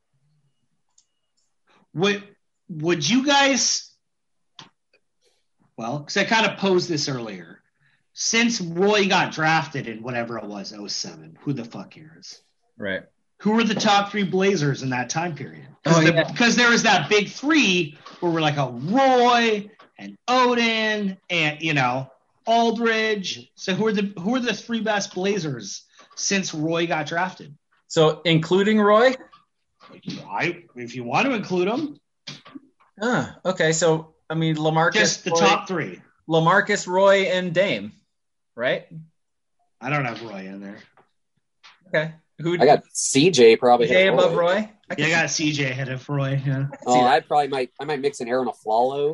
Would Would you guys? Well, because I kind of posed this earlier. Since Roy got drafted in whatever it was, oh seven, who the fuck cares? Right. Who were the top three Blazers in that time period? Oh, Because yeah. there was that big three where we're like a Roy and Odin and you know Aldridge. So who are the who are the three best Blazers since Roy got drafted? So including Roy. I, if you want to include them, Ah, okay. So I mean, LaMarcus, just the Roy, top three. LaMarcus, Roy, and Dame, right? I don't have Roy in there. Okay. Who? I got C J probably. Jay ahead of above Roy. Roy. I Yeah, can I got C J ahead of Roy. Yeah. Oh, I probably might. I might mix an Aaron Aflalo.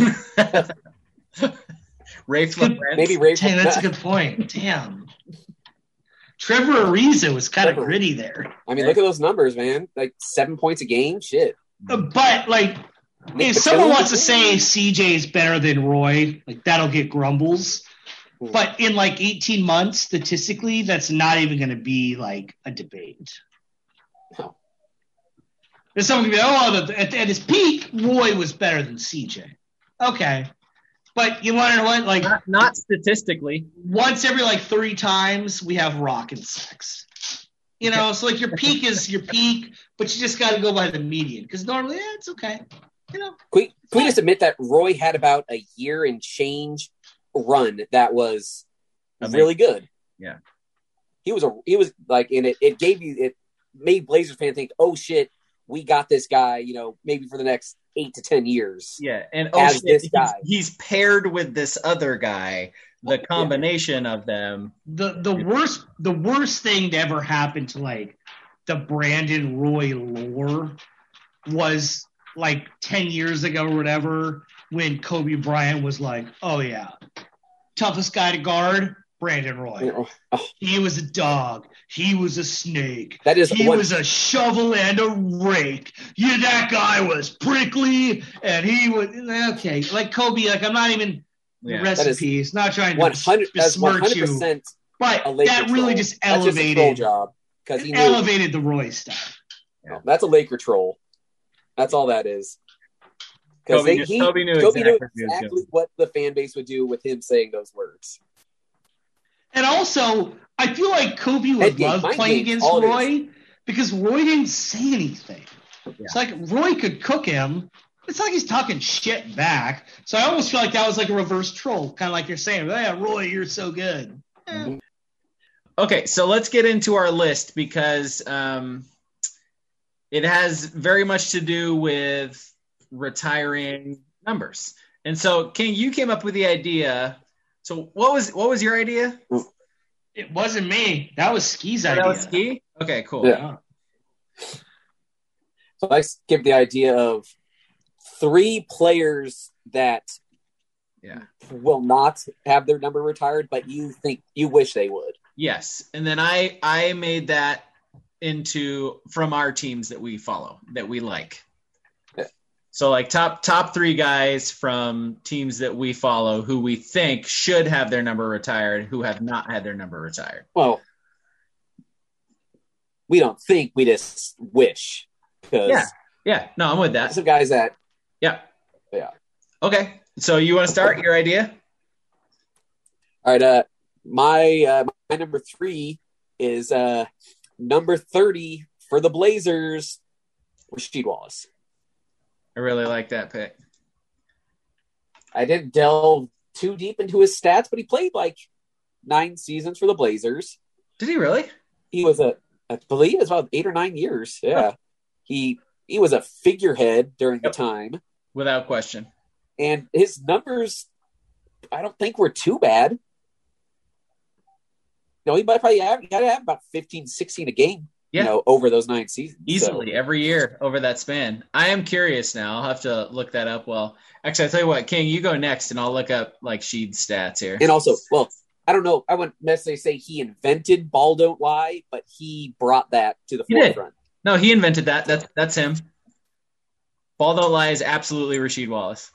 Rafe Good- LaFrance. Maybe Ray. Dang, that's a good point. Damn. Trevor Ariza was kind of Trevor. gritty there. I mean, look at those numbers, man. Like seven points a game. Shit. Uh, But, like, Nick if someone Batum? wants to say C J is better than Roy, like, that'll get grumbles. Hmm. But in, like, eighteen months, statistically, that's not even going to be, like, a debate. No. There's someone going to be, oh, the, at, at his peak, Roy was better than C J. Okay. But you want to know what? Like, Not, not statistically. once every like three times we have rock and sex. You know, so like your peak is your peak, but you just got to go by the median because normally yeah, it's okay. You know, Can we, can we just admit that Roy had about a year and change run that was Amazing. really good? Yeah. He was a he was like, and it, it gave you it made Blazers fans think, oh shit, we got this guy. You know, maybe for the next eight to ten years. Yeah, and oh As shit, this he's, guy. he's paired with this other guy. The combination of them. the the worst the worst thing to ever happen to like the Brandon Roy lore was like ten years ago or whatever when Kobe Bryant was like, oh yeah, toughest guy to guard, Brandon Roy. Oh, He was a dog. He was a snake. that is He one. was a shovel and a rake. Yeah, that guy was prickly, and he was okay. Like Kobe, like I'm not even Yeah. rest That in is peace. Not trying to one hundred. That's one besmirch hundred you, percent but a Laker that really troll. just That's just a troll elevated job because he knew elevated the Roy stuff. no, that's a Laker troll. That's all that is. Because Kobe knew- he Kobe knew Kobe knew exactly what he was exactly what the fan base would do with him saying those words. And also, I feel like Kobe would Head game, love mind playing games, against all it Roy because Roy didn't say anything. It's like Roy could cook him. It's like he's talking shit back. So I almost feel like that was like a reverse troll, kind of like you're saying, oh, yeah, Roy, you're so good. Eh. Okay, so let's get into our list because um, it has very much to do with retiring numbers. And so, King, you came up with the idea. So, what was what was your idea? It wasn't me. That was Ski's Oh, idea. that was Ski? Okay, cool. Yeah. So I give the idea of three players that Yeah. will not have their number retired, but you think you wish they would. Yes, and then I I made that into from our teams that we follow that we like. Yeah. So like top top three guys from teams that we follow who we think should have their number retired, who have not had their number retired. Well, we don't think, we just wish. Because Yeah. Yeah. No, I'm with that. some guys that Yeah. Yeah. Okay. So you want to start your idea? all right, uh my uh my number three is uh number thirty for the Blazers, Rasheed Wallace. I really like that pick. I didn't delve too deep into his stats, but he played like nine seasons for the Blazers. Did he really? He was a, I believe it's about eight or nine years. Yeah. He he was a figurehead during Yep. the time. Without question. And his numbers, I don't think were too bad. No, he might probably have, got to have about fifteen, sixteen a game, Yeah. you know, over those nine seasons. Easily So, every year over that span. I am curious now. I'll have to look that up. Well, actually, I'll tell you what, King, you go next and I'll look up like Sheed's stats here. and also, well, I don't know. I wouldn't necessarily say he invented Ball Don't Lie, but he brought that to the He did. forefront. No, he invented that. That's that's him. Ball Don't Lie is absolutely Rasheed Wallace.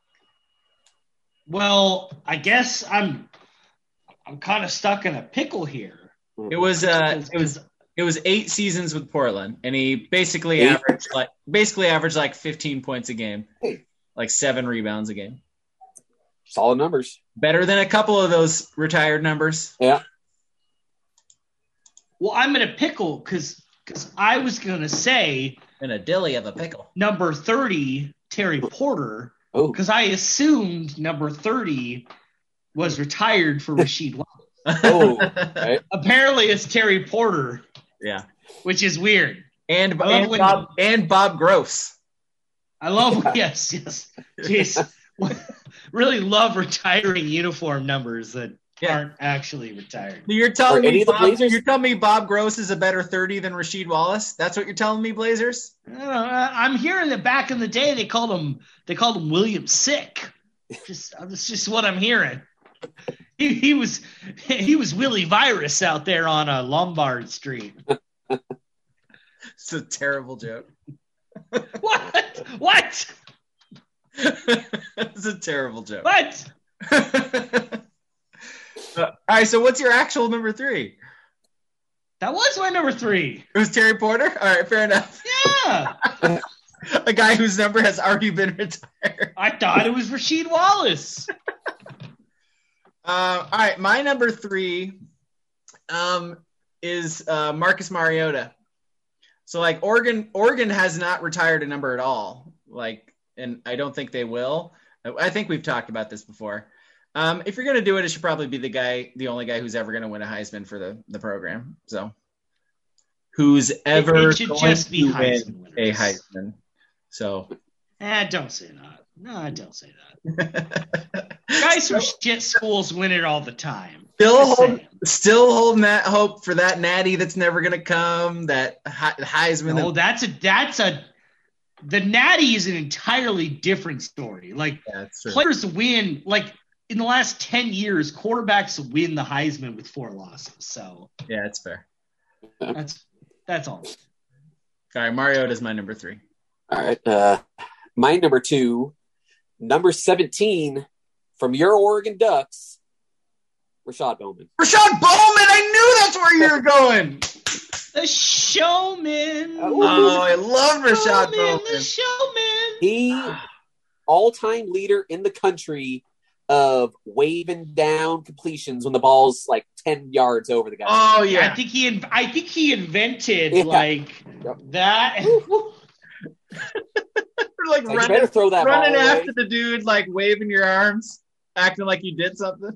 Well, I guess I'm I'm kind of stuck in a pickle here. It was uh Because- it was it was eight seasons with Portland, and he basically Eight? averaged like basically averaged like fifteen points a game, Hey. like seven rebounds a game. Solid numbers. Better than a couple of those retired numbers. Yeah. Well, I'm in a pickle because because I was gonna say And a dilly of a pickle. number thirty, Terry Porter, Oh, because I assumed number thirty was retired for Rasheed Wallace. oh, right. Apparently, it's Terry Porter, Yeah. which is weird. And, I love and when- Bob and Bob Gross. I love yes, yes, jeez, really love retiring uniform numbers that Yeah. aren't actually retired. You're telling Are any me of the Bob, Blazers- you're telling me Bob Gross is a better thirty than Rasheed Wallace? That's what you're telling me, Blazers? I don't know, I- I'm hearing that back in the day they called him they called him William Sick. Just that's just what I'm hearing. He, he was he was Willie Virus out there on a Lombard Street. It's a terrible joke. What? What? It's a terrible joke. What? Uh, all right, so what's your actual number three? That was my number three. It was Terry Porter? All right, fair enough. Yeah. A guy whose number has already been retired. I thought it was Rasheed Wallace. Uh, all right, my number three um, is uh, Marcus Mariota. So, like, Oregon, Oregon has not retired a number at all. Like, and I don't think they will. I think we've talked about this before. Um, if you're going to do it, it should probably be the guy, the only guy who's ever going to win a Heisman for the, the program. So, who's ever it should going just be to Heisman win a winners. Heisman? So, Eh, don't say that. No, don't say that. Guys from shit schools win it all the time. Still, Just hold, saying. still holding that hope for that natty that's never going to come. That He- Heisman. No, that, that's a that's a the Natty is an entirely different story. Like yeah, that's true. players win like in the last ten years, quarterbacks win the Heisman with four losses. So Yeah, it's fair. that's that's all. All right, Mariota's my number three. all right. Uh, my number two, number seventeen from your Oregon Ducks, Rashad Bowman. Rashad Bowman. I knew that's where you were going. The showman. Oh, I love Rashad Bowman, the Bowman. showman. He, all-time leader in the country of waving down completions when the ball's like ten yards over the guy. Oh Yeah, yeah. I think he. in- I think he invented Yeah. like Yep. that. We're like Like, you running, better throw that running ball away. after the dude, like waving your arms, acting like you did something.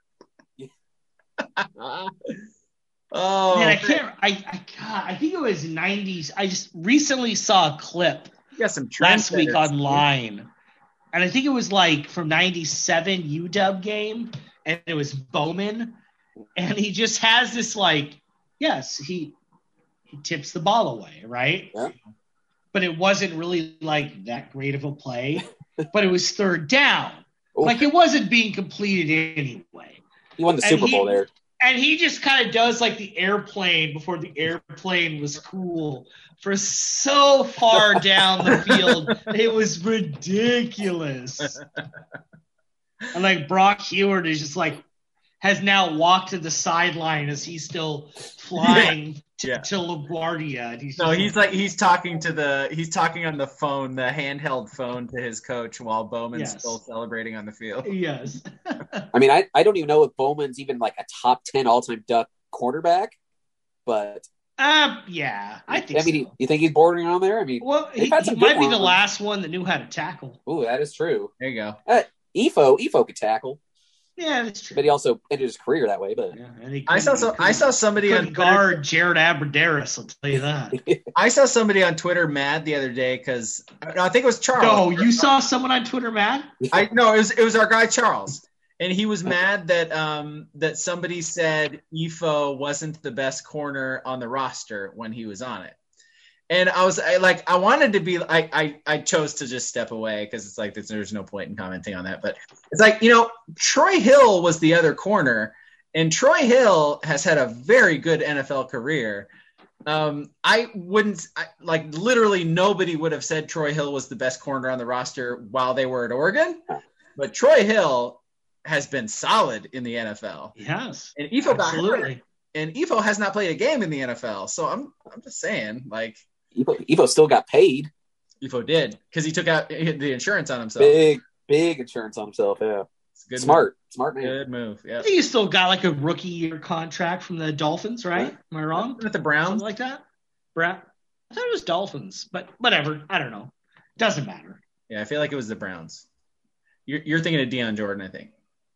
Oh, Man, I can't. I, I God, I think it was nineties. I just recently saw a clip you got some last week trendsetters. online, and I think it was like from ninety-seven U W game, and it was Bowman, and he just has this like, yes, he he tips the ball away, right? Yeah. But it wasn't really like that great of a play, but it was third down. Oh. Like it wasn't being completed anyway. He won the And Super he- Bowl there. And he just kind of does like the airplane before the airplane was cool for so far down the field. It was ridiculous. And like Brock Heward is just like has now walked to the sideline as he's still flying to, Yeah. to LaGuardia. And he's No, just he's like he's talking to the he's talking on the phone, the handheld phone to his coach while Bowman's Yes. still celebrating on the field. yes. I mean, I, I don't even know if Bowman's even like a top ten all time Duck quarterback, but Um, yeah, I think I mean, so. you think he's bordering on there? I mean, Well, he, they've had he some good might be the ones. last one that knew how to tackle. ooh, that is true. There you go. Efo, Efo could tackle, Yeah, that's true. but he also ended his career that way. But Yeah, and he I saw couldn't- so I saw somebody couldn't on Twitter, guard Jared Aberderis. I'll tell you that. I saw somebody on Twitter mad the other day because I think it was Charles. No, you saw someone on Twitter, Matt? I no, it was it was our guy Charles, and he was mad that um that somebody said Efo wasn't the best corner on the roster when he was on it, and I was I, like I wanted to be I I, I chose to just step away because it's like there's, there's no point in commenting on that, but it's like you know Troy Hill was the other corner, and Troy Hill has had a very good N F L career. Um, I wouldn't I, like literally nobody would have said Troy Hill was the best corner on the roster while they were at Oregon, but Troy Hill has been solid in the N F L. Yes. And Efo got hurt, Absolutely. and Efo has not played a game in the N F L. So I'm I'm just saying, like Efo, Efo still got paid. Efo did because he took out the insurance on himself. Big, big insurance on himself. Yeah, It's a good smart, smart move. man. Good move. Yeah. I think he still got like a rookie year contract from the Dolphins, right? Am I wrong? With the Browns. Something like that? Brad? I thought it was Dolphins, but whatever. I don't know. Doesn't matter. Yeah, I feel like it was the Browns. You're you're thinking of Deion Jordan, I think.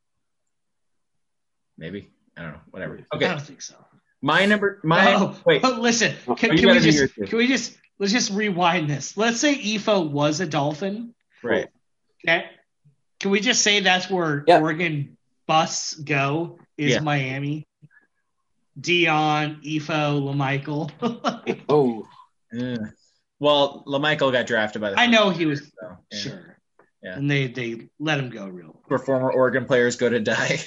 Maybe. I don't know. Whatever. I Okay. don't think so. My number my Oh, wait. but listen, Oh, can, you can we gotta do just yours too. can we just let's just rewind this. Let's say Efo was a Dolphin. Right. Okay. Can we just say that's where Yeah. Oregon busts go is Yeah. Miami? Dion, Efo, LaMichael. Oh, Yeah. Well, LaMichael got drafted by the I know he was so, yeah. sure. Yeah. And they they let him go real quick. Where former Oregon players go to die.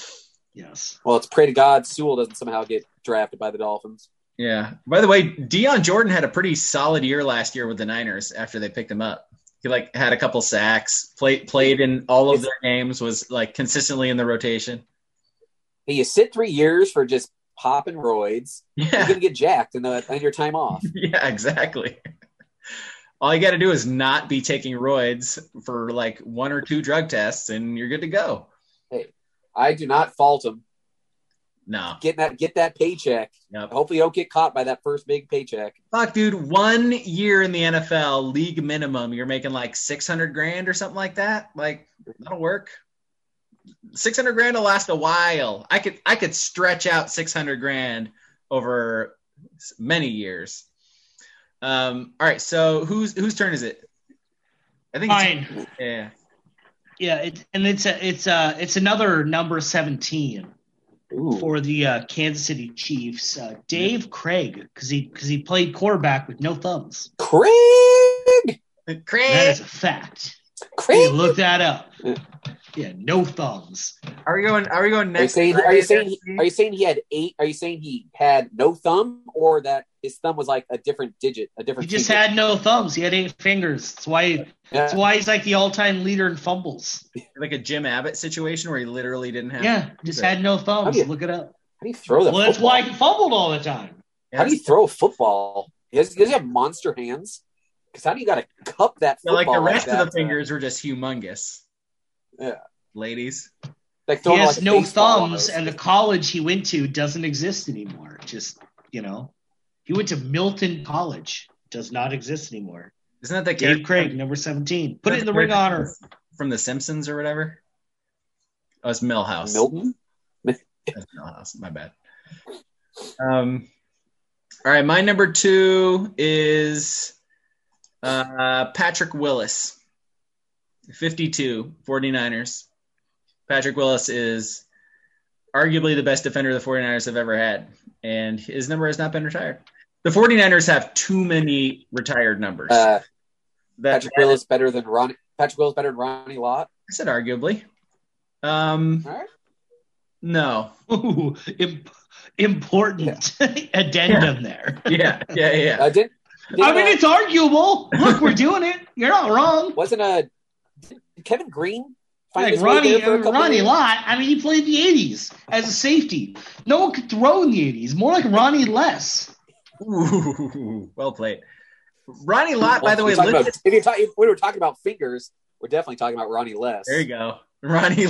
Yes. well, it's pray to God Sewell doesn't somehow get drafted by the Dolphins. Yeah. By the way, Deion Jordan had a pretty solid year last year with the Niners after they picked him up. He like had a couple sacks, played played in all of their games, was like consistently in the rotation. Hey, you sit three years for just popping roids. You're Yeah. gonna get jacked in the in your time off. Yeah, exactly. All you got to do is not be taking roids for like one or two drug tests, and you're good to go. I do not fault him. No. Get that get that paycheck. Yep. Hopefully, you don't get caught by that first big paycheck. Fuck, dude. One year in the N F L, league minimum, you're making like six hundred grand or something like that. Like that'll work. Six hundred grand will last a while. I could I could stretch out six hundred grand over many years. Um. All right. So whose whose turn is it? I think. It's, Fine. yeah. Yeah, it, and it's a, it's a, it's another number seventeen Ooh. for the uh, Kansas City Chiefs. Uh, Dave Craig, because he because he played quarterback with no thumbs. Craig. That Craig, is a fact. Hey, Craig. look that up. Yeah, no thumbs. are we going? Are we going Are you next? saying? Are you saying? He, are you saying he had eight? Are you saying he had no thumb, or that his thumb was like a different digit, a He different? just digit? had no thumbs. He had eight fingers. That's why. That's Yeah. why he's like the all-time leader in fumbles. like a Jim Abbott situation where he literally didn't have? Yeah, just had no thumbs. How do you- Look it up. How do you throw the? Well, that's football? why he fumbled all the time. Yeah, How do you throw a football? He has, does he have monster hands? Because how do you got to cup that So, football? like the rest that, of the fingers were just humongous. Yeah. Ladies. Uh, like He throwing has like a no baseball thumbs, almost. and the college he went to doesn't exist anymore. Just, you know, he went to Milton College. Does not exist anymore. Isn't that the Dave character Craig, number seventeen. Put it in the character ring honor. from The Simpsons or whatever? Oh, it's Millhouse. Milton. That's Millhouse. My bad. Um. All right, my number two is uh, Patrick Willis, fifty-two, 49ers. Patrick Willis is arguably the best defender the 49ers have ever had, and his number has not been retired. The 49ers have too many retired numbers. Uh, that, Patrick Willis better than Ronnie. Patrick Willis better than Ronnie Lott. I said arguably. Um, All right. no. Ooh, imp- important addendum there. Yeah, yeah, yeah. Uh, did, did, I mean, uh, it's arguable. Look, we're doing it. You're not wrong. wasn't a did Kevin Green find Like his way Ronnie, there for a uh, couple Ronnie years. Lott. I mean, he played the eighties as a safety. No one could throw in the eighties. More like Ronnie Less. Ooh, well played. Ronnie Lott, by Well, the if way, you're talking lived about, if you're talking, if we were talking about fingers, we're definitely talking about Ronnie Less. there you go. Ronnie.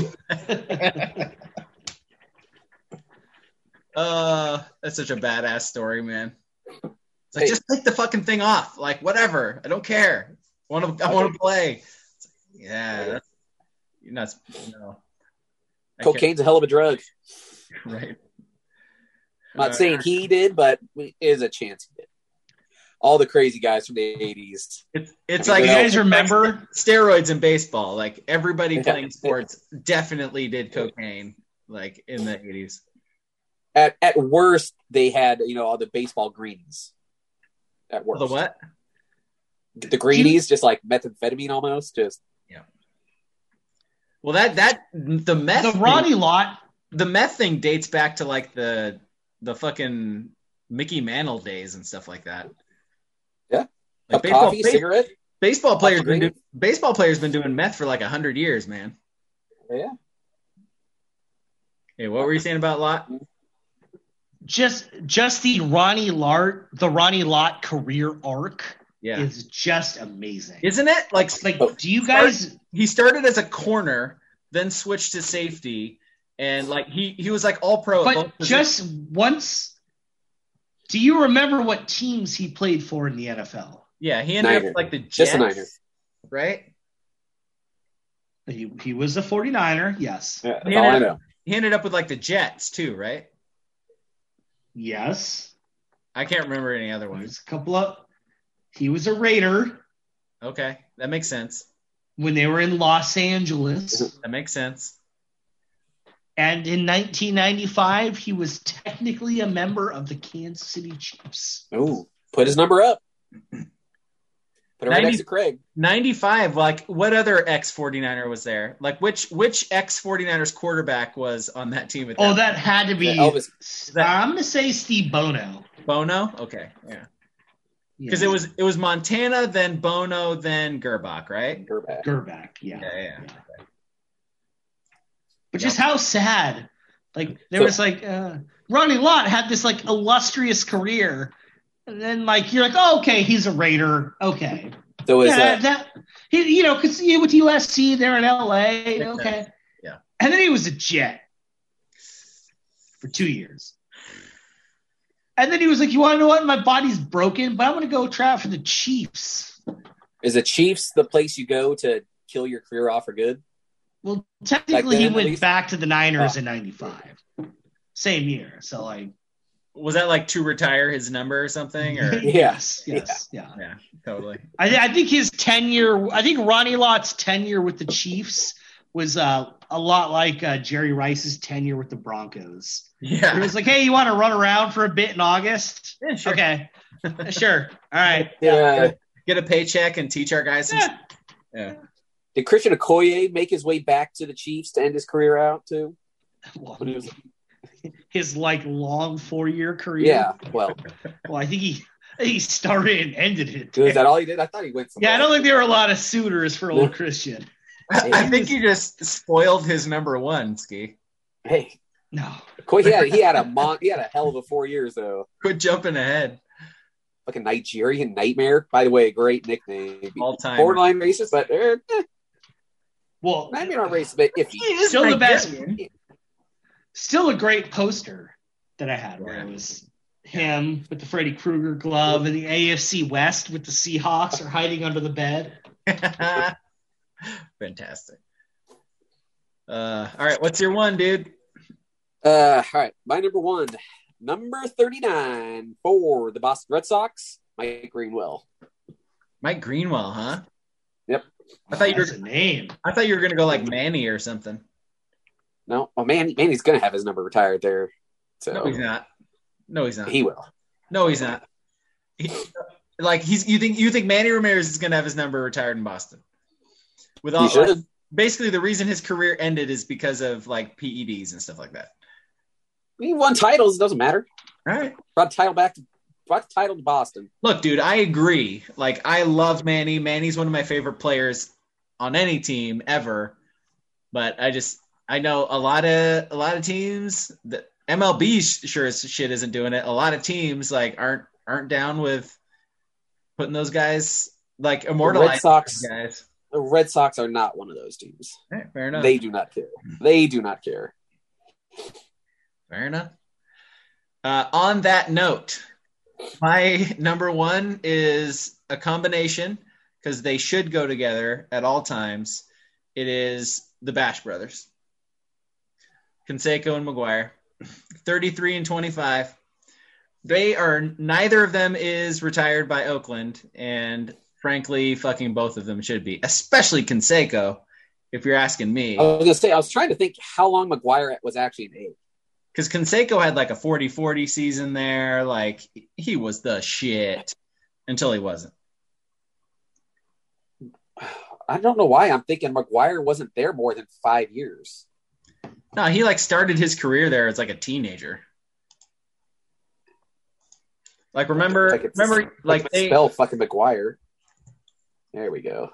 uh, that's such a badass story, man. It's like, Hey. just take the fucking thing off. Like, whatever. I don't care. I want to. I want to play. It's like, yeah, that's, you're not. No. I can't- Cocaine's a hell of a drug. right. I'm not Uh, saying he did, but it is a chance he did. All the crazy guys from the eighties. It's it's I like mean, You Well, guys remember? steroids in baseball. Like everybody Yeah. playing sports definitely did cocaine. Like in the eighties. At at worst, they had you know all the baseball greenies. At worst, The what? The greenies, just like methamphetamine, almost. Just Well, that that the meth The thing- Ronnie Lott. the meth thing dates back to like the the fucking Mickey Mantle days and stuff like that. Yeah. Like cup baseball, coffee, base- cigarette. baseball players been green. do, baseball players been doing meth for like a hundred years, man. Yeah. Hey, what were you saying about Lot? Just just the Ronnie Lott, the Ronnie Lott career arc Yeah, is just amazing. isn't it like like, Oh. do you guys? he started as a corner, then switched to safety, and like he he was like all pro. at But both positions. just once. Do you remember what teams he played for in the N F L? yeah, he ended Niner. up like the Jets, Just a Niner. right? He, he was a forty-niner, yes. Yeah, that's Yeah. all I know. He ended up with like the Jets too, right? Yes. I can't remember any other There's ones. a couple of. He was a Raider Okay, that makes sense. when they were in Los Angeles. That makes sense. And in nineteen ninety-five, he was technically a member of the Kansas City Chiefs. Oh, put his number up. Put it right ninety next to Craig. ninety-five, like what other ex forty-niner was there? Like which which ex forty-niners quarterback was on that team at that Oh, that had to be. Yeah, Elvis. I'm going to say Steve Bono. Bono? Okay, yeah. Yeah. Because it was it was Montana, then Bono, then Gerbach, right? Gerback. Gerback, yeah. Yeah, yeah. But just how sad. Like, there So- was like, uh, Ronnie Lott had this like illustrious career. And then, like, you're like, oh, okay, he's a Raider. Okay. So is yeah, uh, that, he, you know, because he with U S C, they're in L A. Makes Okay. sense. Yeah. And then he was a Jet for two years. And then he was like, you want to know what? My body's broken, but I'm going to go try out for the Chiefs. is the Chiefs the place you go to kill your career off for good? Well, technically, then, he at went least? back to the Niners Oh. in ninety-five. Same year. So, like, Was that like to retire his number or something? Or yes, yes, yeah. yeah, totally. I, I think his tenure, I think Ronnie Lott's tenure with the Chiefs was uh, a lot like uh, Jerry Rice's tenure with the Broncos. It Yeah. was like, hey, you want to run around for a bit in August? Yeah, sure. Okay, sure. All right. Yeah. Get a paycheck and teach our guys some Yeah. yeah. Did Christian Okoye make his way back to the Chiefs to end his career out too? Well, When he was- his like long four year career. yeah. Well, Well, I think he he started and ended it. is that all he did? I thought he went. Yeah, I somewhere. don't think there were a lot of suitors for old Christian. I, I think you just spoiled his number one, Ski. Hey, No. Okoye, he had he had a mon- he had a hell of a four years though. Quit jumping ahead. Like a Nigerian nightmare. By the way, great nickname. All time. Borderline racist, but eh, eh, Well, maybe not racist, but iffy. still the best. Nigerian. Still a great poster that I had where it was him with the Freddy Krueger glove and the A F C West with the Seahawks are hiding under the bed. Fantastic. Uh, all right, what's your one, dude? Uh, all right, my number one, number thirty-nine for the Boston Red Sox, Mike Greenwell. Mike Greenwell, huh? Yep. I thought you were. That's a name. I thought you were gonna go like Manny or something. No, well, man, Manny's gonna have his number retired there, so No, he's not. No, he's not. he will. No, he's not. He, like he's. You think you think Manny Ramirez is gonna have his number retired in Boston? With all He should. like, basically the reason his career ended is because of like P E Ds and stuff like that. He won titles. It doesn't matter. All right. Brought the title back to brought the title to Boston. Look, dude, I agree. Like, I love Manny. Manny's one of my favorite players on any team ever. But I just I know a lot of a lot of teams. The M L B sure as shit isn't doing it. A lot of teams like aren't aren't down with putting those guys like immortalizing Red Sox those guys. The Red Sox are not one of those teams. Right, fair enough. They do not care. They do not care. Fair enough. Uh, on that note, my number one is a combination because they should go together at all times. It is the Bash Brothers, Canseco and McGuire, thirty-three and twenty-five. They are neither of them is retired by Oakland, and frankly, fucking both of them should be, especially Canseco, if you're asking me. I was gonna say I was trying to think how long McGuire was actually in A. Because Canseco had like a forty forty season there. Like, he was the shit until he wasn't. I don't know why I'm thinking McGuire wasn't there more than five years. No, he like started his career there as like a teenager. Like, remember, Like it's- remember, like, like they, spell fucking McGuire. There we go.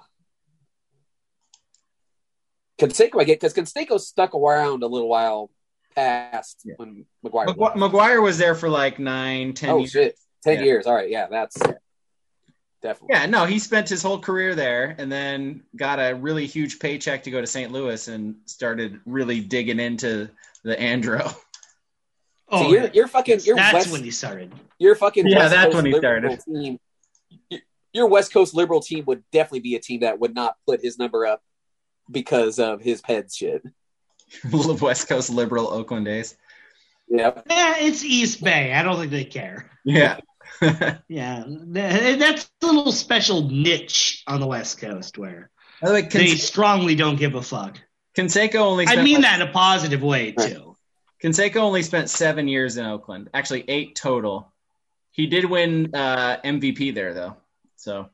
Canseco, I get because Canseco stuck around a little while past Yeah. when McGuire. McGu- left. McGuire was there for like nine, ten Oh years. shit, ten Yeah. years. All right, yeah, that's definitely. Yeah, no, he spent his whole career there and then got a really huge paycheck to go to Saint Louis and started really digging into the Andro. Oh, So you're you're fucking you're that's West, when he started. you're fucking Yeah, West that's Coast when he liberal started. Team. Your- Your West Coast liberal team would definitely be a team that would not put his number up because of his head shit. West Coast liberal Oakland days. Yep. Yeah, it's East Bay. I don't think they care. Yeah. Yeah, th- that's a little special niche on the West Coast where By the way, they Canse- strongly don't give a fuck. Canseco only spent I mean like- that in a positive way Right. too. Canseco only spent seven years in Oakland, actually eight total. He did win uh, M V P there, though. So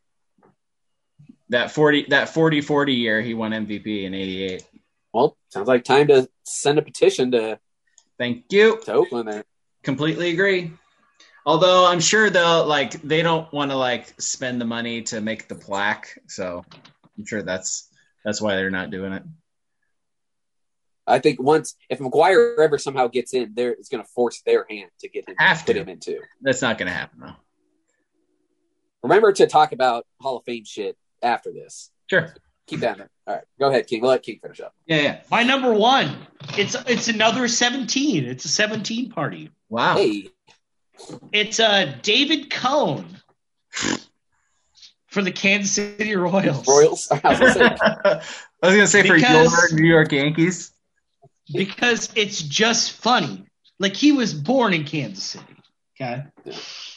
that forty that forty forty year, he won M V P in eighty-eight. Well, sounds like time to send a petition to, Thank you. to Oakland there. Completely agree. Although I'm sure they'll like they don't want to like spend the money to make the plaque, so I'm sure that's that's why they're not doing it. I think once if McGuire ever somehow gets in, there it's going to force their hand to get him Have put to. him into. That's not going to happen though. Remember to talk about Hall of Fame shit after this. Sure. Keep that in there. All right, go ahead, King. We'll let King finish up. Yeah, yeah. My number one. It's it's another seventeen. It's a seventeen party. Wow. Hey, It's uh David Cohn for the Kansas City Royals. Royals. I was gonna say, I was gonna say for Because- your New York Yankees. Because it's just funny. Like he was born in Kansas City. Okay. Yeah.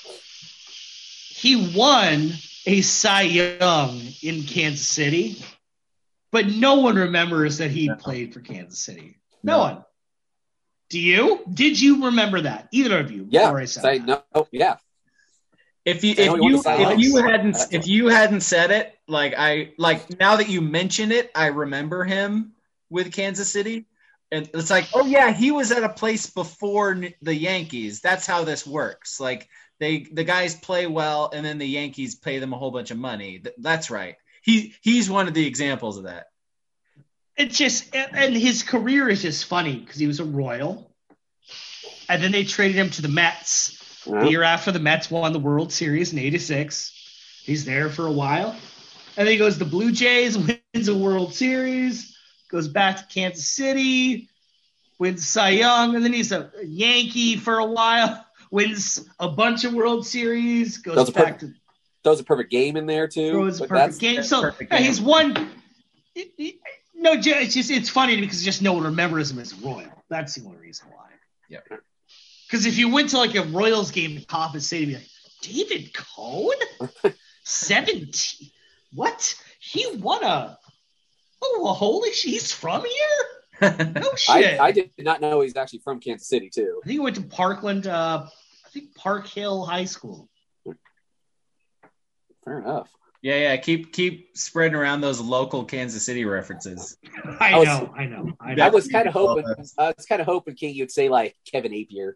He won a Cy Young in Kansas City, but no one remembers that he No. played for Kansas City. No, No. one. Do you? Did you remember that? Either of you? yeah. Before I said Say, that? no, yeah. If you I if know you want you to say if you Alex. hadn't That's if you hadn't said it, like I like now that you mention it, I remember him with Kansas City. And it's like, oh yeah, he was at a place before n- the Yankees. That's how this works. Like they the guys play well and then the Yankees pay them a whole bunch of money. Th- that's right. He he's one of the examples of that. It's just, and and his career is just funny because he was a Royal, and then they traded him to the Mets Yeah. the year after the Mets won the World Series in eighty-six. He's there for a while, and then he goes to the Blue Jays, wins a World Series, goes back to Kansas City, wins Cy Young, and then he's a Yankee for a while, wins a bunch of World Series, goes That's a back per- to That was a perfect game in there too. throws a but perfect that's game. that's So perfect yeah, game. he's won. it- it- no, ju- it's just it's funny because just no one remembers him as Royal. That's the only reason why. Yeah. Because if you went to like a Royals game at Coppin Stadium, you'd be like, David Cohn, seventeen. What? He won a. Oh, well, holy shit! He's from here. No shit. I, I did not know he's actually from Kansas City too. I think he went to Parkland. Uh, I think Park Hill High School. Fair enough. Yeah, yeah. Keep keep spreading around those local Kansas City references. I I was- know. I know. I I know. was kind of hoping. I was kind of hoping, King, you'd say like Kevin Apier.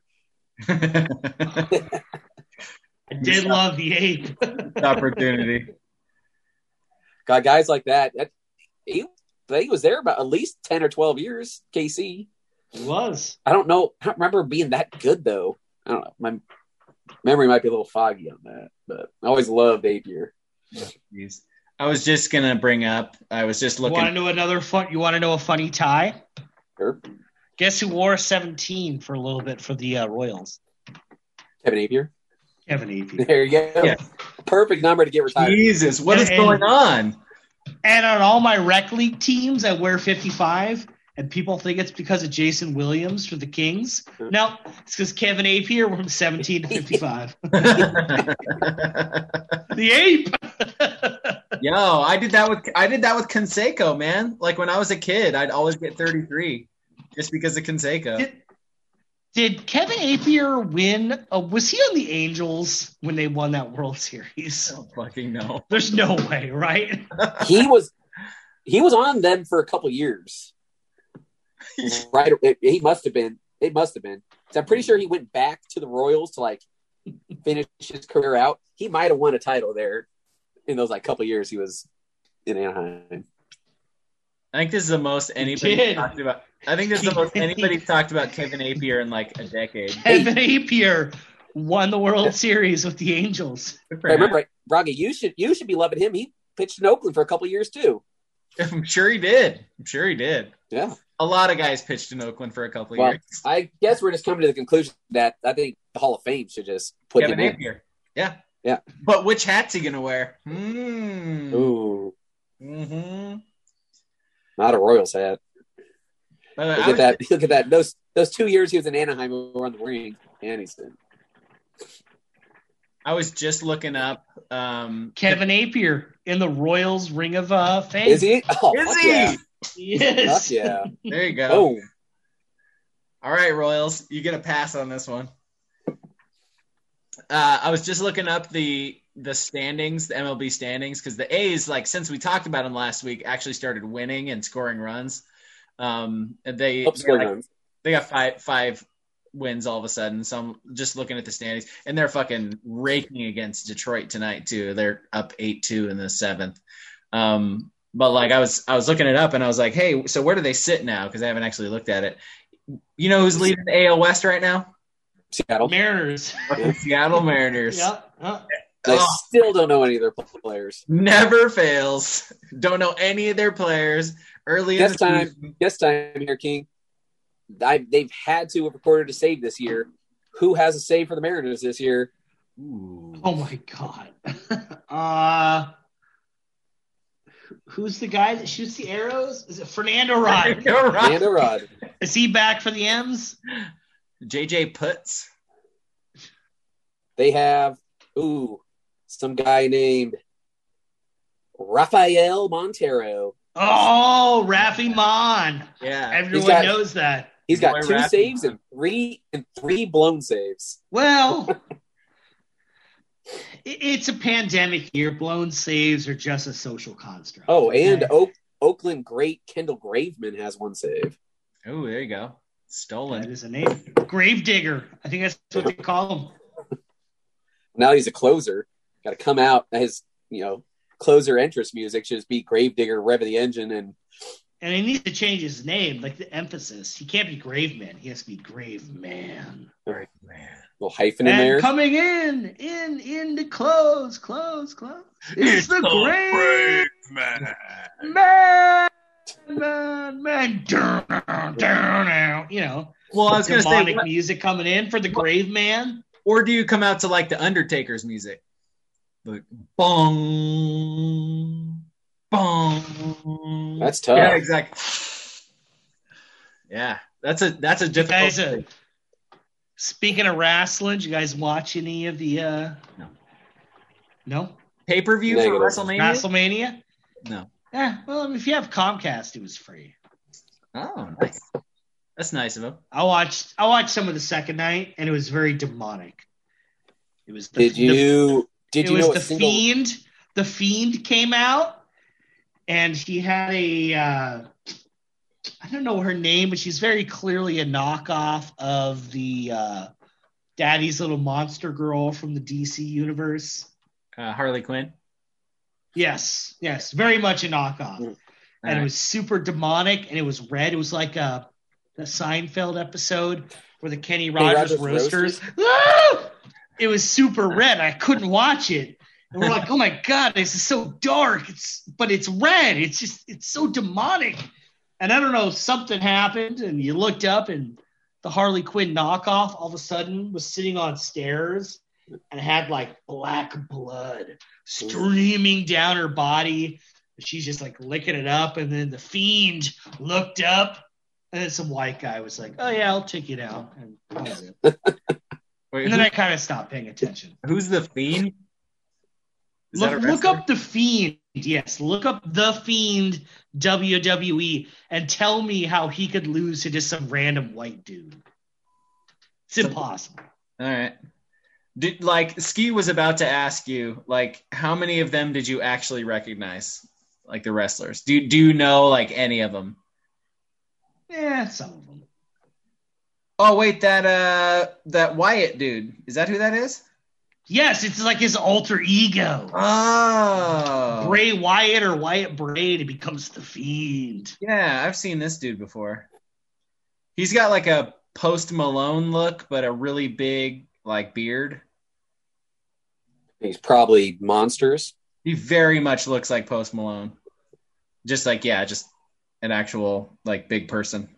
I did love the ape. Opportunity. God, guys like that. that he, I think he was there about at least ten or twelve years. K C. He was. I don't know. I don't remember being that good though. I don't know. My memory might be a little foggy on that, but I always loved Napier. Jeez. I was just gonna bring up. I was just You looking. want to know another fun? You want to know a funny tie? Sure. Guess who wore seventeen for a little bit for the uh, Royals? Kevin Napier. Kevin Napier. There you go. Yeah. Perfect number to get retired. Jesus, what is And- going on? And on all my rec league teams, I wear fifty-five, and people think it's because of Jason Williams for the Kings. No, it's because Kevin Napier went from seventeen to fifty-five. The ape. Yo, I did that with I did that with Conseco, man. Like when I was a kid, I'd always get thirty-three just because of Conseco. Did, did Kevin Napier win? Uh, was he on the Angels when they won that World Series? I don't fucking know. There's no way, right? He was he was on them for a couple years. Right, it, he must have been. It must have been. So I'm pretty sure he went back to the Royals to like finish his career out. He might have won a title there in those like couple years he was in Anaheim. I think this is the most anybody did. talked about. I think this is the most anybody's talked about Kevin Napier in like a decade. Kevin Napier won the World Series with the Angels. Good for I him. remember, Rocky, you should you should be loving him. He pitched in Oakland for a couple years too. I'm sure he did. I'm sure he did. Yeah. A lot of guys pitched in Oakland for a couple of Well, years. I guess we're just coming to the conclusion that I think the Hall of Fame should just put Kevin him in. Napier. Yeah. Yeah. But which hat's he gonna wear? Hmm. Ooh, Mm-hmm. not a Royals hat. But Look I at was- that! Look at that! Those those two years he was in Anaheim were on the ring, and he's in. I was just looking up. Um, Kevin Napier in the Royals Ring of uh, Fame. Is he? Oh, Is fuck he? Yeah. Yes. Fuck yeah! There you go. Oh, All right, Royals, you get a pass on this one. Uh, I was just looking up the the standings, the M L B standings, because the A's, like since we talked about them last week, actually started winning and scoring runs. Um, and they Help they score got, like, runs. they got five five wins all of a sudden. So I'm just looking at the standings, and they're fucking raking against Detroit tonight too. They're up eight two in the seventh. Um, but like I was I was looking it up, and I was like, hey, so where do they sit now? Because I haven't actually looked at it. You know who's leading the A L West right now? Seattle. Mariners. Fucking Seattle Mariners. Yep. Yep. I Oh. still don't know any of their players. Never fails. Don't know any of their players. Early in Guess the time. season. Guess time here, King. I, they've had to have recorded a save this year. Who has a save for the Mariners this year? Oh my God. uh, who's the guy that shoots the arrows? Is it Fernando Rod? You're right. Fernando Rod. Is he back for the M's? J J Putz. They have ooh some guy named Rafael Montero. Oh, Rafi Mon. Yeah. Everyone got- knows that. He's got Boy, two Rafi. saves and three and three blown saves. Well, it- it's a pandemic year. Blown saves are just a social construct. Oh, and okay? Oak, Oakland great Kendall Graveman has one save. Oh, there you go. That Stolen. is a name. Gravedigger. I think that's what they call him. Now he's a closer. Got to come out. His you know closer entrance music should just be Gravedigger, rev of the engine, and And he needs to change his name, like the emphasis. He can't be Graveman. He has to be Graveman. Right, man. little hyphen in And there. coming in, in, in the close, close, close. It's the Grave man. Man, man, man. Down, down, down. You know, Well, I was going to say, demonic what- music coming in for the Grave Man. or do you come out to like the Undertaker's music? Like, bong, bong. That's tough. Yeah, exactly. Yeah, that's a that's a difficult. Guys, uh, speaking of wrestling, did you guys watch any of the uh No. No? Pay per view for Negative. WrestleMania. WrestleMania? No. Yeah, well, I mean, if you have Comcast, it was free. Oh, nice. That's nice of him. I watched I watched some of the second night, and it was very demonic. It was the, Did you did the, you it know was a the single fiend. The fiend came out, and he had a uh, I don't know her name, but she's very clearly a knockoff of the uh, Daddy's Little Monster Girl from the D C universe. Uh, Harley Quinn. Yes, yes, very much a knockoff. Mm. and right. it was super demonic, and it was red. It was like a the Seinfeld episode where the Kenny Rogers, Rogers roasters. Woo! It was super red. I couldn't watch it. And we're like, oh my God, this is so dark. It's but it's red. It's just it's so demonic. And I don't know, something happened, and you looked up, and the Harley Quinn knockoff all of a sudden was sitting on stairs and had like black blood streaming down her body. She's just like licking it up, and then the Fiend looked up, and then some white guy was like, "Oh yeah, I'll take you down." And that was it. Wait, And then who- I kind of stopped paying attention. who's the Fiend? Is that a Look, look wrestler? up the Fiend. Yes, look up the Fiend W W E and tell me how he could lose to just some random white dude. It's impossible. All right. Did, like Ski was about to ask you, like, how many of them did you actually recognize, like the wrestlers? Do do you know like any of them? Yeah, some of them. Oh wait, that uh that Wyatt dude, is that who that is? Yes, it's like his alter ego. Oh, Bray Wyatt or Wyatt Braid, it becomes the Fiend. yeah, I've seen this dude before. He's got like a Post Malone look, but a really big like beard. He's probably monsters. He very much looks like Post Malone. Just like, yeah, just an actual like big person.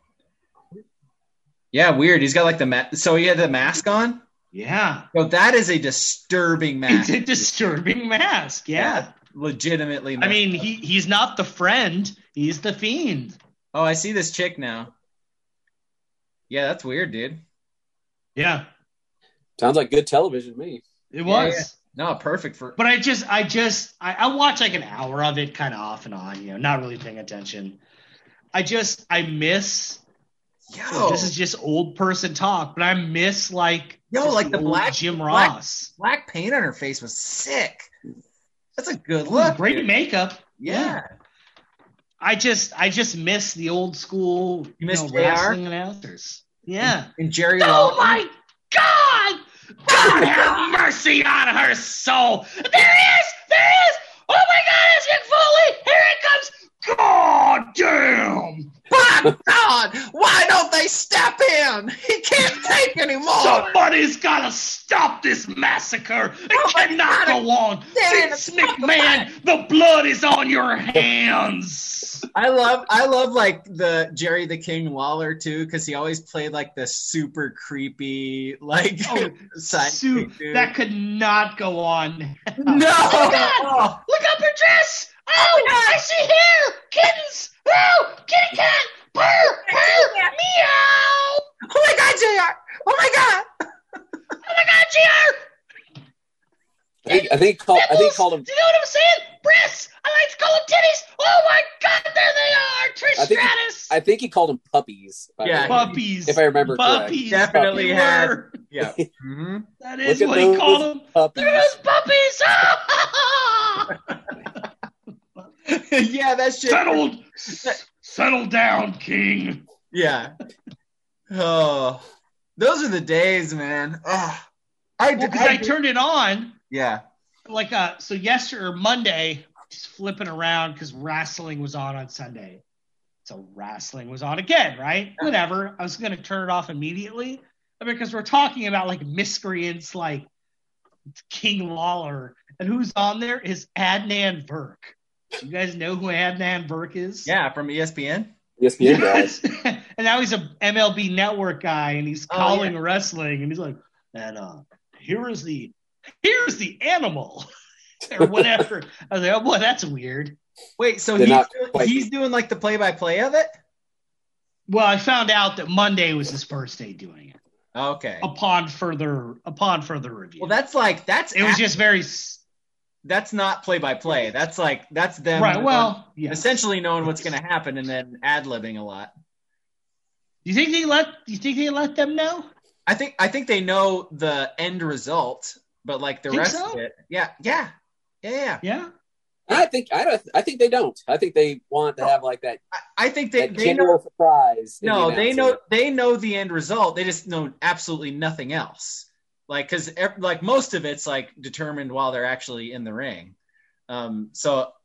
Yeah, weird. He's got like the ma- so he had the mask on. Yeah. So that is a disturbing mask. It's a disturbing mask. Yeah. Legitimately. I mean, he he's not the friend. He's the Fiend. Oh, I see this chick now. Yeah, that's weird, dude. Yeah, Sounds like good television to me. it was. Yeah, No, perfect for. But I just, I just, I, I watch like an hour of it, kind of off and on. You know, not really paying attention. I just, I miss. Yo, This is just old person talk, but I miss like Yo, just like the old black- Jim black- Ross. black paint on her face was sick. That's a good Ooh, look. great dude. makeup. Yeah. I just, I just miss the old school, You miss know, J R? wrestling announcers. Yeah. And Jerry Oh Lawler. my God! God have mercy on her soul. There he is! There he is! Oh my God, it's Mick Foley! Here it comes! God damn! My God, why don't they step in? He can't take anymore. Somebody's gotta stop this massacre! It cannot go on! Vince McMahon, the blood is on your hands! I love, I love like the Jerry the King Lawler too, because he always played like the super creepy, like Oh, side Sue, dude. that could not go on. No! Oh God! Oh. Look up her dress! Oh, I see hair! Kittens! Oh, kitty cat! Purr! Purr! Meow! Oh my God, J R! Oh my God! Oh my God, J R! I think I think he called I think he Nipples! called him. Do you know what I'm saying? Breasts! I like to call them titties! Oh my God, there they are! Trish I think he- Stratus! I think he called them puppies. by the Yeah. way. Puppies! If I remember correct. Puppies! Definitely They had- were. Yeah. Mm-hmm. That is Look at what he those called them. Puppies. Look at those puppies! Yeah, that shit. Settled! Settle down, King! Yeah. Oh, those are the days, man. Oh, I, Well, because I turned it on. Yeah. Like uh so yesterday or Monday, just flipping around because wrestling was on on Sunday. So wrestling was on again, right? Whatever. I was gonna turn it off immediately because we're talking about like miscreants like King Lawler, and who's on there is Adnan Virk. You guys know who Adnan Virk is? Yeah, from E S P N. E S P N guys. and now he's a M L B Network guy, and he's Oh, calling wrestling, and he's like, and uh, here is the here's the animal or whatever. I was like, oh boy, that's weird. Wait, so They're he's not doing, quite- he's doing like the play-by-play of it? Well, I found out that Monday was his first day doing it. Okay. Upon further upon further review, Well, that's like that's it was act- just very s- that's not play-by-play. That's like that's them right. Well, yeah. essentially knowing what's going to happen and then ad-libbing a lot. Do you think they let? Do you think they let them know? I think I think they know the end result, but like the Think rest so? of it, yeah, yeah, yeah, yeah. Yeah. I think I don't. I think they don't. I think they want to have like that, I, I think they that they know. general surprise. in the No, they know announcement. they know the end result. They just know absolutely nothing else. Like because like most of it's like determined while they're actually in the ring. Um, so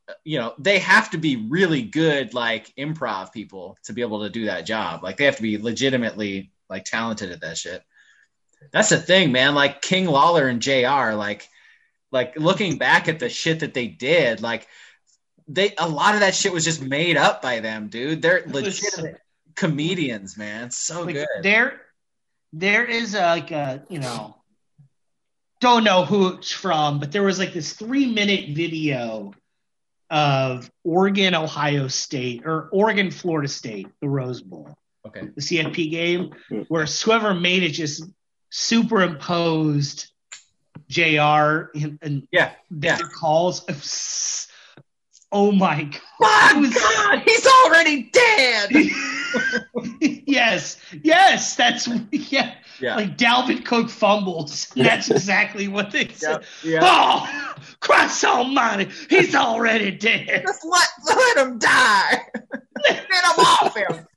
you know, they have to be really good, like improv people to be able to do that job. Like they have to be legitimately like talented at that shit. That's the thing, man. Like King Lawler and J R, like, like looking back at the shit that they did, like they, a lot of that shit was just made up by them, dude. They're legitimate comedians, man. So like, good. There, there is a, like a, you know, don't know who it's from, but there was like this three minute video of Oregon, Ohio State, or Oregon, Florida State, the Rose Bowl, Okay. the C F P game, where whoever made it just superimposed J R and, and Yeah. their Yeah. calls. Oh my God. My It was- God, he's already dead. yes, yes, that's yeah. Yeah. Like Dalvin Cook fumbles. That's exactly what they said. Yeah. Oh, Christ Almighty, he's already dead. Just let, let him die. Get him off him.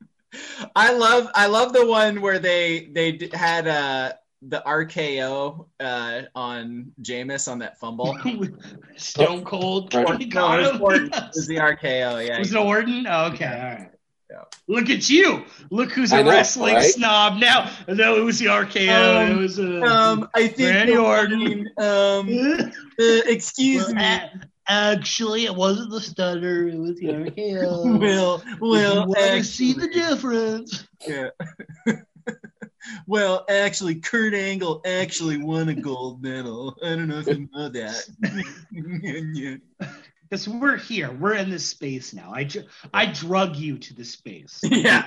I love I love the one where they they d- had uh the R K O uh on Jameis on that fumble. Stone Cold. Right. Tony No, it was Gatto. Orton. It was the R K O, yeah. Was it Orton? Oh, okay, all right. Yeah. Look at you. Look who's I a know, wrestling right? snob now. No, it was the R K O. Um, it was uh, Um, I think Randy the Orton. line, Um, uh, excuse Well, me. a- actually, it wasn't the stutter. It was the R K O. Well, If well, you want to actually, see the difference. yeah. Well, actually, Kurt Angle actually won a gold medal. I don't know if you know that. Because we're here. We're in this space now. I, ju- I drug you to the space. Yeah.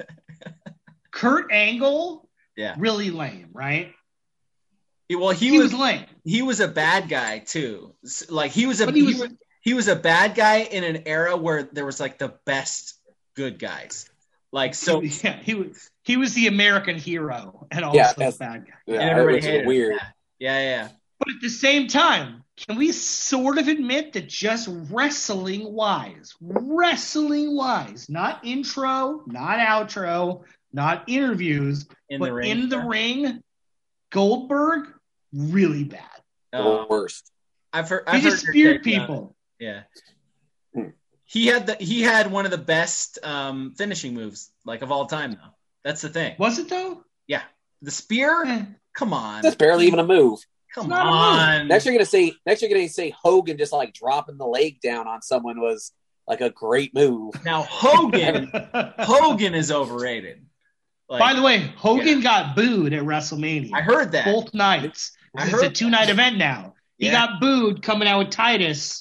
Kurt Angle, Yeah. really lame, right? Well, he, He, was was lame. he was a bad guy too. S- Like he was a But he he was, was- he was a bad guy in an era where there was like the best good guys. Like so, yeah, he was he was the American hero and also Yeah, the that's- bad guy. Yeah, and everybody which is hated him. weird. Yeah, yeah, But at the same time, can we sort of admit that just wrestling wise, wrestling wise, not intro, not outro, not interviews, in but the ring. in the ring, Goldberg, really bad. The Uh, worst. I've heard. He I've heard just your speared take on it. people. Yeah. Hmm. He had the he had one of the best um, finishing moves like of all time though. That's the thing. Was it though? Yeah. The spear? Eh. Come on. That's barely even a move. Come not a on. Next, you're gonna say. Next, you're gonna say Hogan just like dropping the leg down on someone was like a great move. Now Hogan Hogan is overrated. Like, By the way, Hogan got booed at WrestleMania. I heard that. both nights. I It's heard a two night event now. He Yeah. got booed coming out with Titus.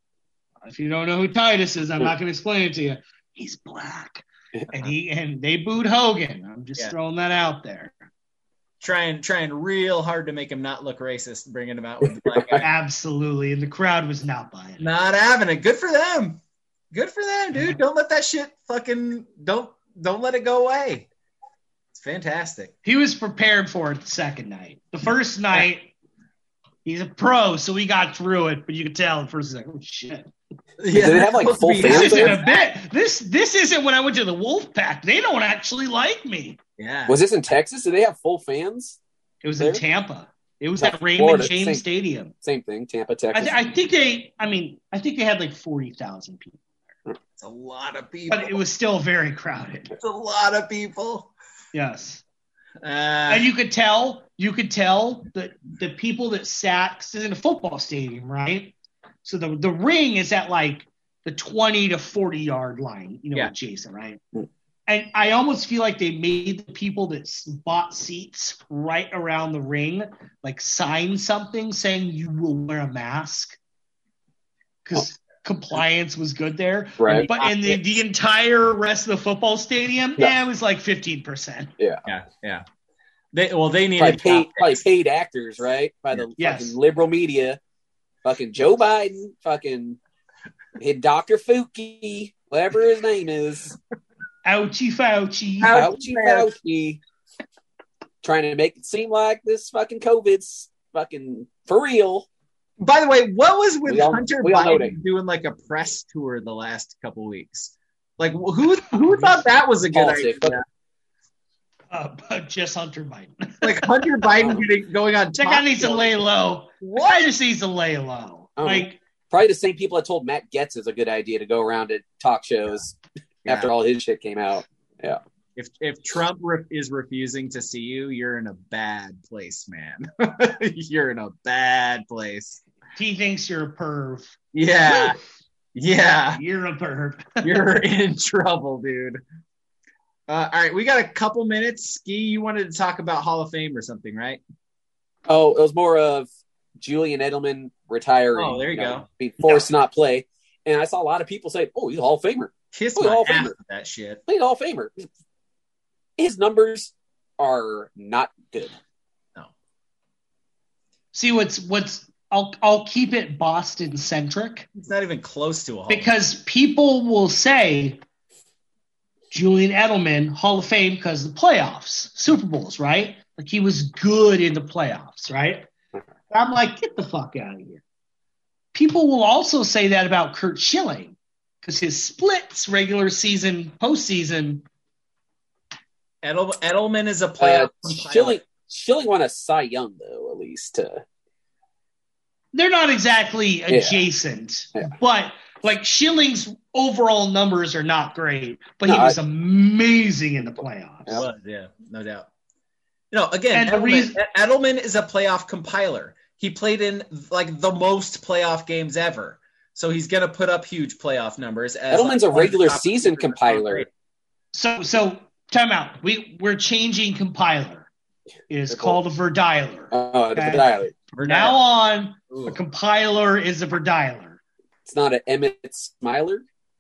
If you don't know who Titus is, I'm not going to explain it to you. He's black, and he and they booed Hogan. I'm just Yeah. throwing that out there. trying trying real hard to make him not look racist, bringing him out with the black guy. Absolutely, and the crowd was not buying it. Not having it. Good for them. Good for them, dude. Don't let that shit fucking don't don't let it go away. It's fantastic. He was prepared for it the second night. The first night, he's a pro, so he got through it. But you could tell the first like, oh shit. Yeah, they have, like, supposed to full be- This fans isn't there? a bit. This this isn't when I went to the Wolf Pack. They don't actually like me. Yeah. Was this in Texas? Did they have full fans? It was There? in Tampa. It was Not at Raymond Florida, James same- Stadium. Same thing, Tampa, I, Texas. th- I think they. I mean, I think they had like forty thousand people, It's a lot of people. but it was still very crowded. It's a lot of people. Yes, Uh, and you could tell. You could tell that the people that sat, 'cause it's in a football stadium, right? So the the ring is at like the twenty to forty yard line, you know, Yeah. with Jason, right? Mm. And I almost feel like they made the people that s- bought seats right around the ring like sign something saying you will wear a mask because compliance was good there. Right. But in the, the entire rest of the football stadium, Yeah. yeah, it was like fifteen percent. yeah, yeah. They well, they probably needed paid, top probably picks. paid actors, right? By the Yes. fucking liberal media. Fucking Joe Biden, fucking hit Doctor Fauci, whatever his name is. Ouchie Fauci. Fauci, Fauci. Trying to make it seem like this fucking COVID's fucking for real. By the way, what was with We all- Hunter we all know Biden doing like a press tour the last couple weeks? Like, who who thought that was a good Politics. idea? Uh, but just Hunter Biden. Like Hunter Biden getting, going on That top guy needs to show. lay low. What? That guy just needs to lay low. Oh. Like, Probably the same people that told Matt Getz is a good idea to go around at talk shows Yeah. after all his shit came out. Yeah. If if Trump re- is refusing to see you, you're in a bad place, man. You're in a bad place. He thinks you're a perv. Yeah. Yeah. You're a perv. You're in trouble, dude. Uh, all right, we got a couple minutes. Ski, you wanted to talk about Hall of Fame or something, right? Oh, it was more of Julian Edelman retiring. Oh, there you go. Being forced to not play. And I saw a lot of people say, oh, he's a Hall of Famer. Kiss Oh, my Hall of ass Famer. with that shit. He's a Hall of Famer. His numbers are not good. See what's what's I'll I'll keep it Boston centric It's not even close to a Hall. because people will say Julian Edelman Hall of Fame because the playoffs, Super Bowls, right? Like he was good in the playoffs, right? I'm like, get the fuck out of here. People will also say that about Kurt Schilling because his splits, regular season, postseason. Edel- Edelman is a Uh, playoff. Schilling, Schilling won a Cy Young, though, at least. Uh, They're not exactly adjacent, Yeah. but like Schilling's overall numbers are not great, but he No, was I- amazing in the playoffs. Yeah. Was, yeah, no doubt. You know, again, And the Edelman, reason- Edelman is a playoff compiler. He played in like the most playoff games ever, so he's going to put up huge playoff numbers. As, Edelman's like, a one of the regular top season receivers. compiler. So, so time out. We we're changing compiler. It is Good called a Verdialer. Oh, Okay. the dialer. From now on, Ooh. a compiler is a Verdialer. It's not an Emmett Smiler.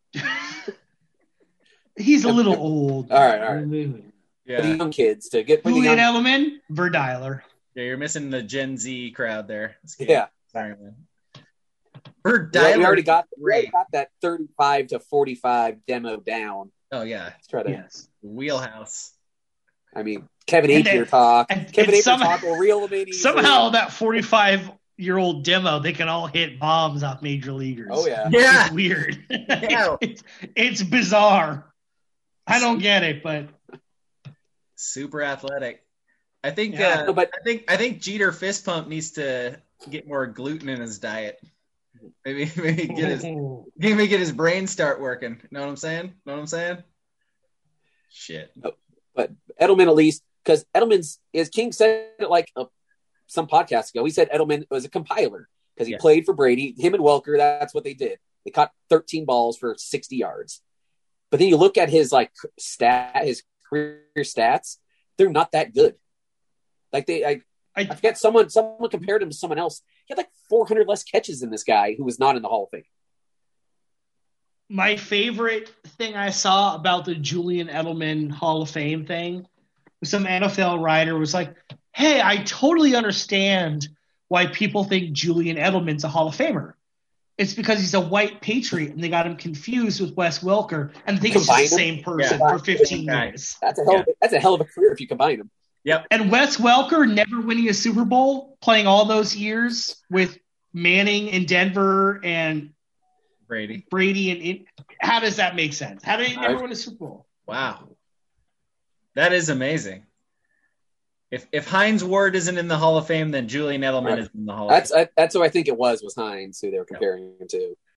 He's a little old. All right, all right. For the Yeah. young kids to get. For the Julian young, Edelman, Verdialer. Yeah, you're missing the Gen Z crowd there. It's good. yeah, Sorry, man. Bird we, we Dialer already got is we already great. got that thirty-five to forty-five demo down. Oh yeah, Let's try to. Yes. wheelhouse. I mean, Kevin And Apier then- talk. and- Kevin and Apier somehow- talk will reel them in. easily. Somehow that forty-five year old demo, they can all hit bombs off major leaguers. Oh yeah. Yeah, It's weird. Yeah. it's, it's bizarre. I don't get it, but super athletic. I think. Yeah. Uh, No, but I think. I think Jeter Fist Pump needs to get more gluten in his diet. Maybe, maybe get his maybe get his brain start working. Know what I'm saying? Know what I'm saying? Shit. but Edelman at least because Edelman's is King said it like a, some podcasts ago. He said Edelman was a compiler because he Yeah. played for Brady. Him and Welker, that's what they did. They caught thirteen balls for sixty yards. But then you look at his like stat, his career stats, they're not that good. Like they, I, I I, forget someone. Someone compared him to someone else. He had like four hundred less catches than this guy who was not in the Hall of Fame. my favorite thing I saw about the Julian Edelman Hall of Fame thing was some N F L writer was like, hey, I totally understand why people think Julian Edelman's a Hall of Famer. It's because he's a white patriot and they got him confused with Wes Welker and think it's just Combine the them? same person Yeah. for fifteen Yeah. years. That's a hell. Of, that's a hell of a career if you combine them. Yep. And Wes Welker never winning a Super Bowl, playing all those years with Manning in Denver and Brady. Brady and in, how does that make sense? How did he never I- win a Super Bowl? Wow. That is amazing. If if Heinz Ward isn't in the Hall of Fame, then Julian Edelman Right. is in the Hall That's of Fame. I, that's who I think it was was Hines who they were comparing him to.